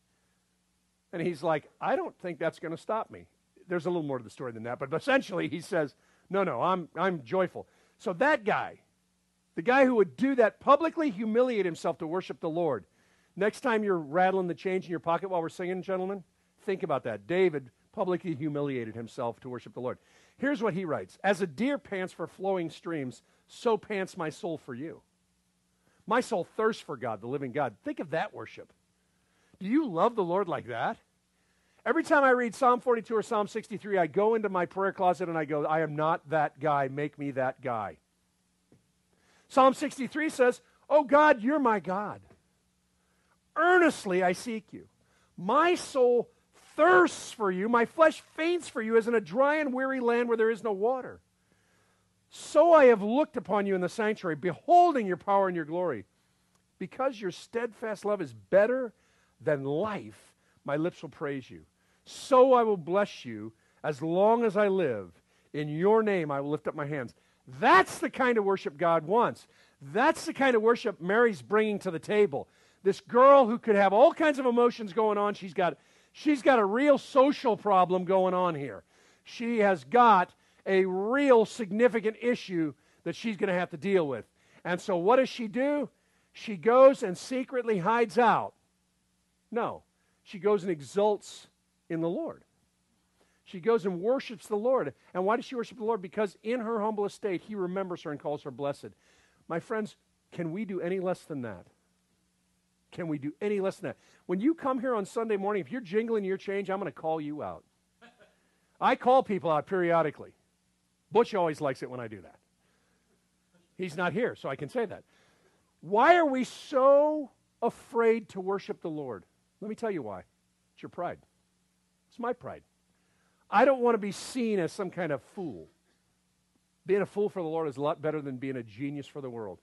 And he's like, I don't think that's going to stop me. There's a little more to the story than that, but essentially he says, no, no, I'm, I'm joyful. So that guy, the guy who would do that, publicly humiliate himself to worship the Lord. Next time you're rattling the change in your pocket while we're singing, gentlemen, think about that. David publicly humiliated himself to worship the Lord. Here's what he writes. As a deer pants for flowing streams, so pants my soul for you. My soul thirsts for God, the living God. Think of that worship. Do you love the Lord like that? Every time I read Psalm forty-two or Psalm sixty-three, I go into my prayer closet and I go, I am not that guy. Make me that guy. Psalm sixty-three says, oh God, you're my God. Earnestly I seek you. My soul thirsts for you. My flesh faints for you as in a dry and weary land where there is no water. So I have looked upon you in the sanctuary, beholding your power and your glory. Because your steadfast love is better than life, my lips will praise you. So I will bless you as long as I live. In your name I will lift up my hands. That's the kind of worship God wants. That's the kind of worship Mary's bringing to the table. This girl who could have all kinds of emotions going on, she's got, she's got a real social problem going on here. She has got a real significant issue that she's going to have to deal with. And so what does she do? She goes and secretly hides out. No, she goes and exults in the Lord. She goes and worships the Lord. And why does she worship the Lord? Because in her humble estate, he remembers her and calls her blessed. My friends, can we do any less than that? Can we do any less than that? When you come here on Sunday morning, if you're jingling your change, I'm going to call you out. I call people out periodically. Butch always likes it when I do that. He's not here, so I can say that. Why are we so afraid to worship the Lord? Let me tell you why. It's your pride. It's my pride. I don't want to be seen as some kind of fool. Being a fool for the Lord is a lot better than being a genius for the world.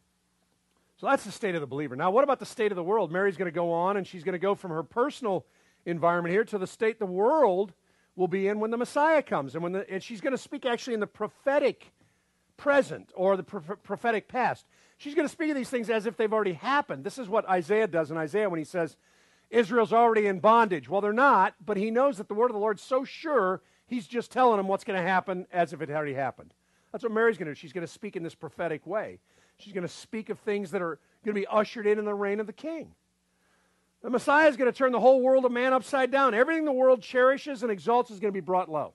So that's the state of the believer. Now, what about the state of the world? Mary's going to go on, and she's going to go from her personal environment here to the state the world will be in when the Messiah comes. And, when the, and she's going to speak actually in the prophetic present or the pro- prophetic past. She's going to speak of these things as if they've already happened. This is what Isaiah does in Isaiah when he says, Israel's already in bondage. Well, they're not, but he knows that the word of the Lord's so sure, he's just telling them what's going to happen as if it already happened. That's what Mary's going to do. She's going to speak in this prophetic way. She's going to speak of things that are going to be ushered in in the reign of the King. The Messiah is going to turn the whole world of man upside down. Everything the world cherishes and exalts is going to be brought low.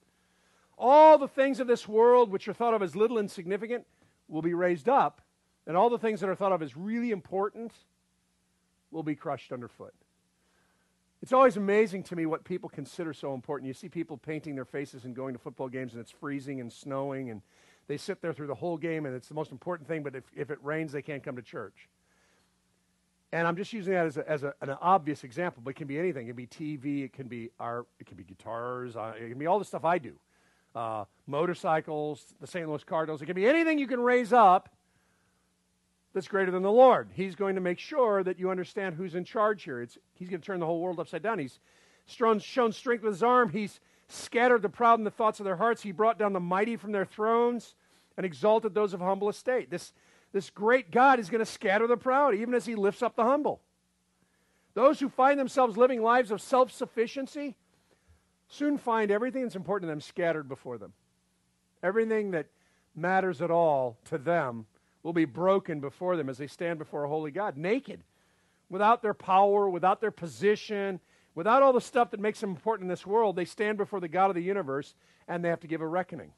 All the things of this world which are thought of as little and insignificant will be raised up, and all the things that are thought of as really important will be crushed underfoot. It's always amazing to me what people consider so important. You see people painting their faces and going to football games, and it's freezing and snowing, and They sit there through the whole game, and it's the most important thing, but if, if it rains, they can't come to church. And I'm just using that as, a, as a, an obvious example, but it can be anything. It can be T V, it can be art, it can be guitars, uh, it can be all the stuff I do. Uh, motorcycles, the Saint Louis Cardinals. It can be anything you can raise up that's greater than the Lord. He's going to make sure that you understand who's in charge here. It's, he's going to turn the whole world upside down. He's shown, shown strength with his arm. He's scattered the proud in the thoughts of their hearts. He brought down the mighty from their thrones and exalted those of humble estate. This, this great God is going to scatter the proud, even as he lifts up the humble. Those who find themselves living lives of self-sufficiency soon find everything that's important to them scattered before them. Everything that matters at all to them will be broken before them as they stand before a holy God, naked, without their power, without their position, without all the stuff that makes them important in this world. They stand before the God of the universe, and they have to give a reckoning.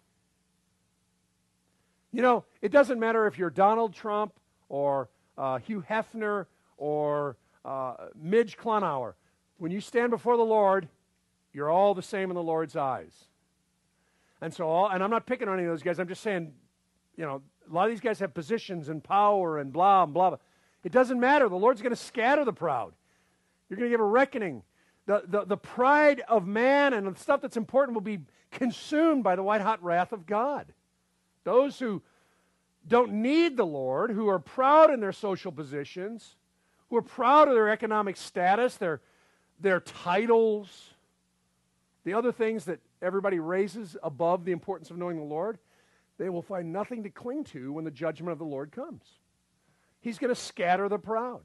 You know, it doesn't matter if you're Donald Trump or uh, Hugh Hefner or uh, Midge Klonauer. When you stand before the Lord, you're all the same in the Lord's eyes. And so, all, and I'm not picking on any of those guys. I'm just saying, you know, a lot of these guys have positions and power and blah, and blah, blah. It doesn't matter. The Lord's going to scatter the proud. You're going to give a reckoning. The, the, the pride of man and the stuff that's important will be consumed by the white-hot wrath of God. Those who don't need the Lord, who are proud in their social positions, who are proud of their economic status, their, their titles, the other things that everybody raises above the importance of knowing the Lord, they will find nothing to cling to when the judgment of the Lord comes. He's going to scatter the proud.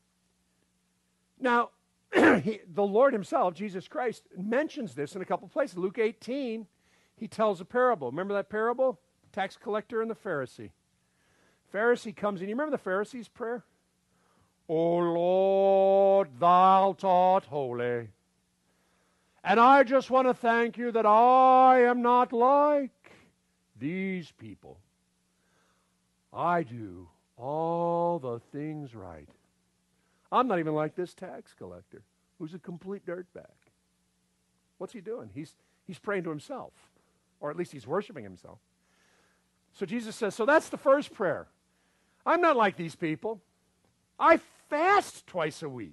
Now, he, the Lord himself, Jesus Christ, mentions this in a couple places. Luke eighteen, he tells a parable. Remember that parable? Tax collector and the Pharisee. Pharisee comes in. You remember the Pharisee's prayer? O Lord, thou art holy. And I just want to thank you that I am not like these people. I do all the things right. I'm not even like this tax collector, who's a complete dirtbag. What's he doing? He's, he's praying to himself, or at least he's worshiping himself. So Jesus says, so that's the first prayer. I'm not like these people. I fast twice a week.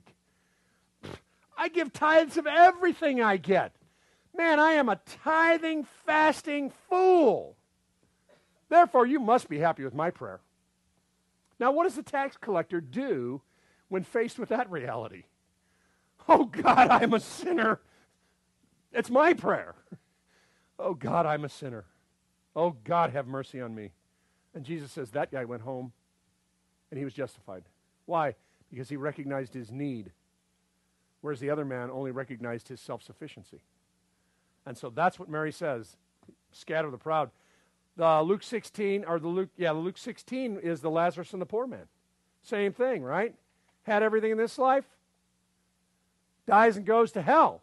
I give tithes of everything I get. Man, I am a tithing, fasting fool. Therefore, you must be happy with my prayer. Now, what does the tax collector do when faced with that reality? Oh, God, I'm a sinner. It's my prayer. Oh, God, I'm a sinner. Oh, God, have mercy on me. And Jesus says that guy went home and he was justified. Why? Because he recognized his need, whereas the other man only recognized his self-sufficiency. And so that's what Mary says, scatter the proud. The Luke sixteen, or the Luke, yeah, Luke sixteen is the Lazarus and the poor man. Same thing, right? Had everything in this life, dies and goes to hell.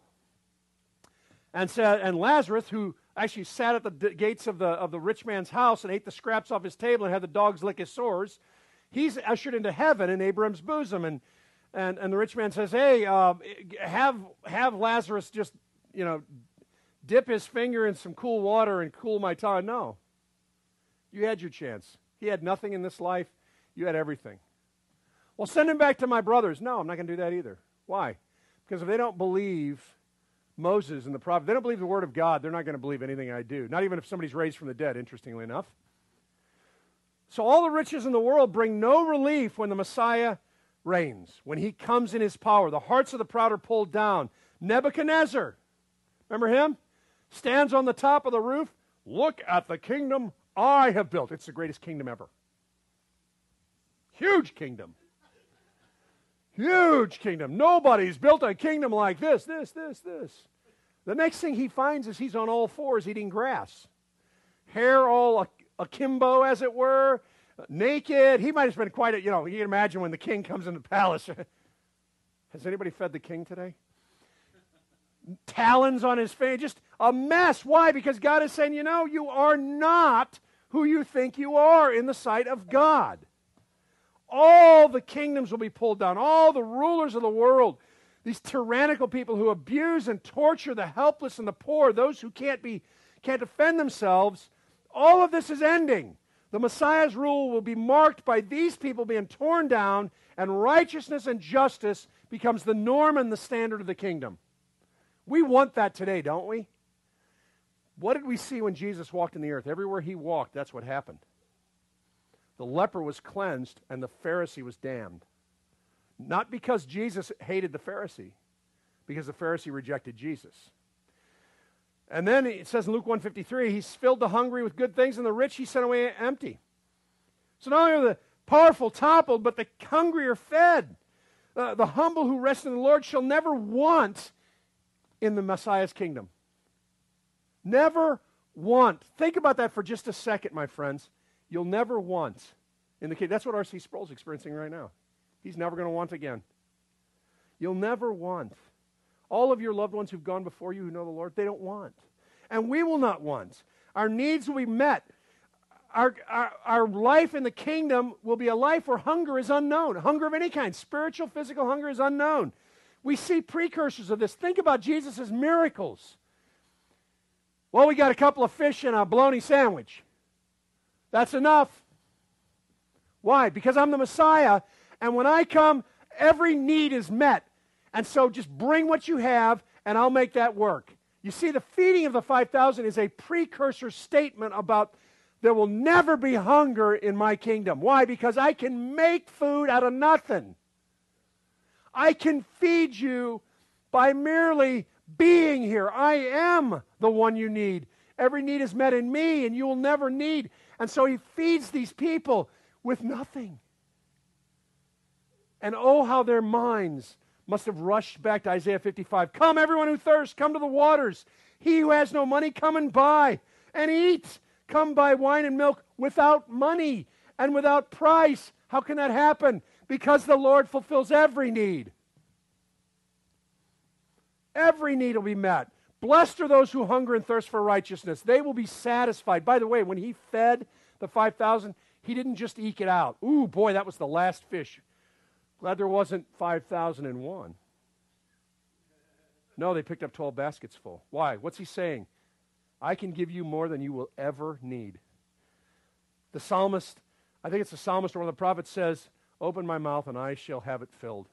And said, and Lazarus, who actually sat at the d- gates of the of the rich man's house and ate the scraps off his table and had the dogs lick his sores, he's ushered into heaven in Abraham's bosom. And and and the rich man says, "Hey, uh, have have Lazarus just you know dip his finger in some cool water and cool my tongue." No. You had your chance. He had nothing in this life. You had everything. Well, send him back to my brothers. No, I'm not going to do that either. Why? Because if they don't believe Moses and the prophet, they don't believe the word of God, they're not going to believe anything I do. Not even if somebody's raised from the dead, interestingly enough. So all the riches in the world bring no relief when the Messiah reigns, when he comes in his power. The hearts of the proud are pulled down. Nebuchadnezzar, remember him? Stands on the top of the roof. Look at the kingdom I have built. It's the greatest kingdom ever. Huge kingdom. Huge kingdom. Nobody's built a kingdom like this, this, this, this. The next thing he finds is he's on all fours eating grass. Hair all akimbo, as it were, naked. He might have been quite a, you know, you can imagine when the king comes in the palace. Has anybody fed the king today? Talons on his face, just a mess. Why? Because God is saying, you know, you are not who you think you are in the sight of God. All the kingdoms will be pulled down. All the rulers of the world, these tyrannical people who abuse and torture the helpless and the poor, those who can't be, can't defend themselves, All of this is ending. The Messiah's rule will be marked by these people being torn down, and righteousness and justice becomes the norm and the standard of the kingdom. We want that today, don't we? What did we see when Jesus walked in the earth? Everywhere he walked, that's what happened. The leper was cleansed and the Pharisee was damned. Not because Jesus hated the Pharisee, because the Pharisee rejected Jesus. And then it says in Luke one fifty-three, he's filled the hungry with good things, and the rich he sent away empty. So not only are the powerful toppled, but the hungry are fed. Uh, the humble who rest in the Lord shall never want in the Messiah's kingdom. Never want. Think about that for just a second, my friends. You'll never want in the kingdom. That's what R C Sproul's experiencing right now. He's never going to want again. You'll never want. All of your loved ones who've gone before you who know the Lord, they don't want. And we will not want. Our needs will be met. Our, our, our life in the kingdom will be a life where hunger is unknown. Hunger of any kind. Spiritual, physical hunger is unknown. We see precursors of this. Think about Jesus' miracles. Well, we got a couple of fish and a bologna sandwich. That's enough. Why? Because I'm the Messiah, and when I come, every need is met. And so just bring what you have, and I'll make that work. You see, the feeding of the five thousand is a precursor statement about there will never be hunger in my kingdom. Why? Because I can make food out of nothing. I can feed you by merely being here. I am the one you need. Every need is met in me, and you will never need. And so he feeds these people with nothing. And oh, how their minds must have rushed back to Isaiah fifty-five. Come, everyone who thirsts, come to the waters. He who has no money, come and buy and eat. Come buy wine and milk without money and without price. How can that happen? Because the Lord fulfills every need. Every need will be met. Blessed are those who hunger and thirst for righteousness. They will be satisfied. By the way, when he fed the five thousand, he didn't just eke it out. Ooh, boy, that was the last fish. Glad there wasn't five thousand and one. No, they picked up twelve baskets full. Why? What's he saying? I can give you more than you will ever need. The psalmist, I think it's the psalmist or one of the prophets says, open my mouth and I shall have it filled.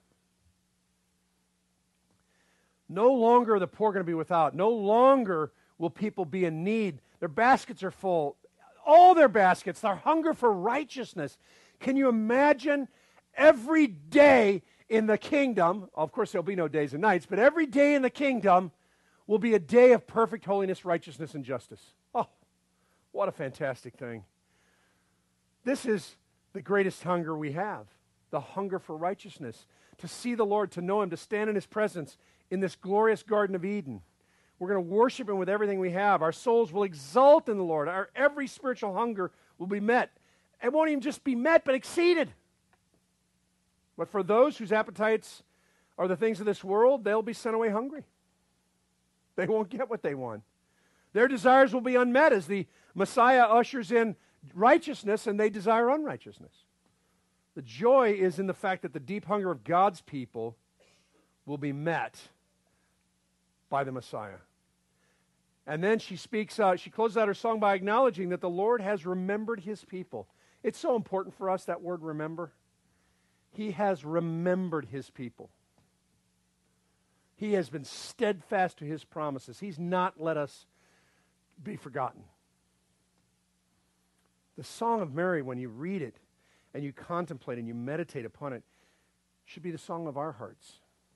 No longer are the poor going to be without. No longer will people be in need. Their baskets are full. All their baskets, their hunger for righteousness. Can you imagine every day in the kingdom, of course there'll be no days and nights, but every day in the kingdom will be a day of perfect holiness, righteousness, and justice. Oh, what a fantastic thing. This is the greatest hunger we have, the hunger for righteousness, to see the Lord, to know him, to stand in his presence in this glorious Garden of Eden. We're going to worship him with everything we have. Our souls will exult in the Lord. Our every spiritual hunger will be met. It won't even just be met, but exceeded. But for those whose appetites are the things of this world, they'll be sent away hungry. They won't get what they want. Their desires will be unmet as the Messiah ushers in righteousness and they desire unrighteousness. The joy is in the fact that the deep hunger of God's people will be met by the Messiah. And then she speaks, uh, she closes out her song by acknowledging that the Lord has remembered his people. It's so important for us, that word remember. He has remembered his people. He has been steadfast to his promises. He's not let us be forgotten. The Song of Mary, when you read it and you contemplate and you meditate upon it, should be the song of our hearts.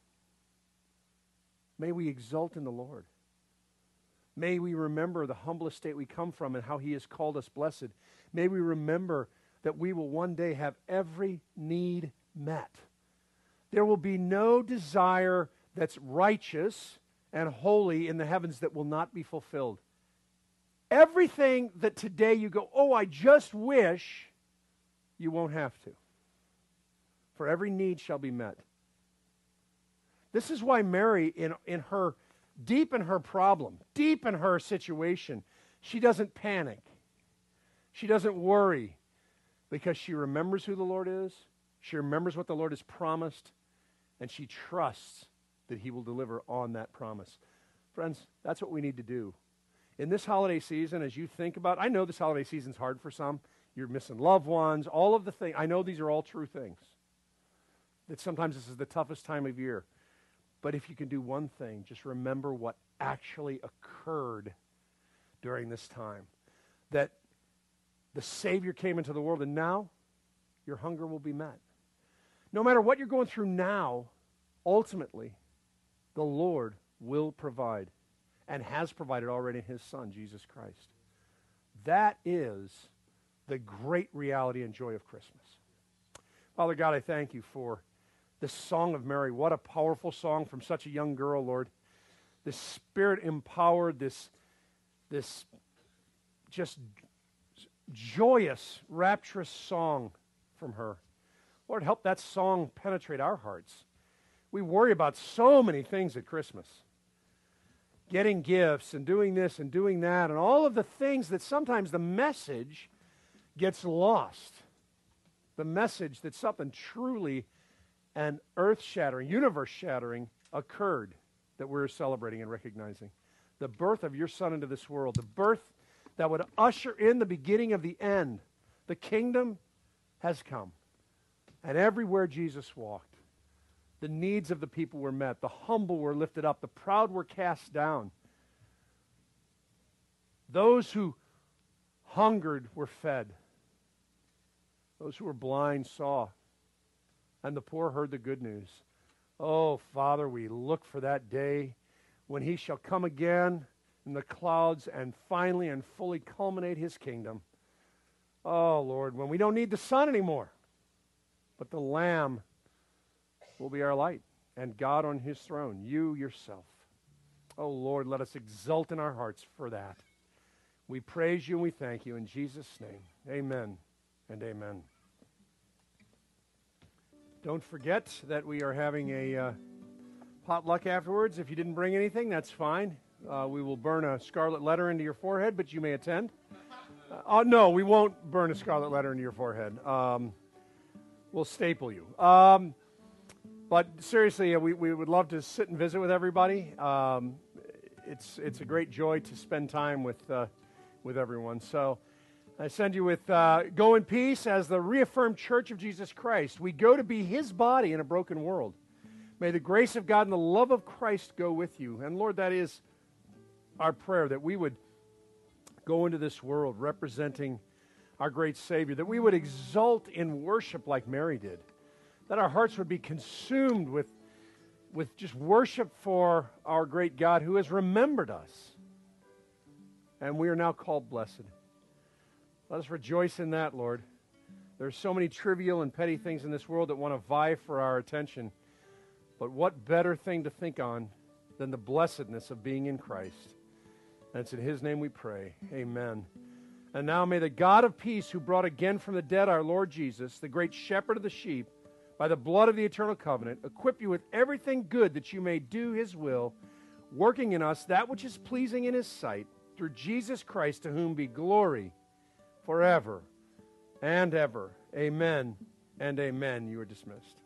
May we exult in the Lord. May we remember the humble estate we come from and how he has called us blessed. May we remember that we will one day have every need met. There will be no desire that's righteous and holy in the heavens that will not be fulfilled. Everything that today you go, oh, I just wish, you won't have to. For every need shall be met. This is why Mary, in, in her, deep in her problem, deep in her situation, she doesn't panic. She doesn't worry because she remembers who the Lord is. She remembers what the Lord has promised, and she trusts that he will deliver on that promise. Friends, that's what we need to do. in this holiday season, as you think about, I know this holiday season's hard for some. You're missing loved ones, all of the things. I know these are all true things. That sometimes this is the toughest time of year. But if you can do one thing, just remember what actually occurred during this time. That the Savior came into the world, and now your hunger will be met. No matter what you're going through now, ultimately, the Lord will provide and has provided already in his Son, Jesus Christ. That is the great reality and joy of Christmas. Father God, I thank you for this Song of Mary. What a powerful song from such a young girl, Lord. This Spirit-empowered, this, this just joyous, rapturous song from her. Lord, help that song penetrate our hearts. We worry about so many things at Christmas. Getting gifts and doing this and doing that and all of the things that sometimes the message gets lost. The message that something truly and earth-shattering, universe-shattering occurred that we're celebrating and recognizing. The birth of your Son into this world, the birth that would usher in the beginning of the end. The kingdom has come. And everywhere Jesus walked, the needs of the people were met. The humble were lifted up. The proud were cast down. Those who hungered were fed. Those who were blind saw. And the poor heard the good news. Oh, Father, we look for that day when he shall come again in the clouds and finally and fully culminate his kingdom. Oh, Lord, when we don't need the sun anymore, but the Lamb will be our light and God on his throne, you yourself. Oh, Lord, let us exult in our hearts for that. We praise you and we thank you in Jesus' name. Amen and amen. Don't forget that we are having a uh, potluck afterwards. If you didn't bring anything, that's fine. Uh, we will burn a scarlet letter into your forehead, but you may attend. Uh, oh, no, we won't burn a scarlet letter into your forehead. Um, we'll staple you. Um, but seriously, uh, we, we would love to sit and visit with everybody. Um, it's it's a great joy to spend time with uh, with everyone. So I send you with uh, go in peace as the reaffirmed church of Jesus Christ. We go to be his body in a broken world. May the grace of God and the love of Christ go with you. And Lord, that is our prayer, that we would go into this world representing our great Savior, that we would exult in worship like Mary did, that our hearts would be consumed with, with just worship for our great God who has remembered us. And we are now called blessed. Let us rejoice in that, Lord. There are so many trivial and petty things in this world that want to vie for our attention. But what better thing to think on than the blessedness of being in Christ? And it's in his name we pray. Amen. And now may the God of peace, who brought again from the dead our Lord Jesus, the great shepherd of the sheep, by the blood of the eternal covenant, equip you with everything good that you may do his will, working in us that which is pleasing in his sight, through Jesus Christ, to whom be glory forever and ever. Amen and amen. You are dismissed.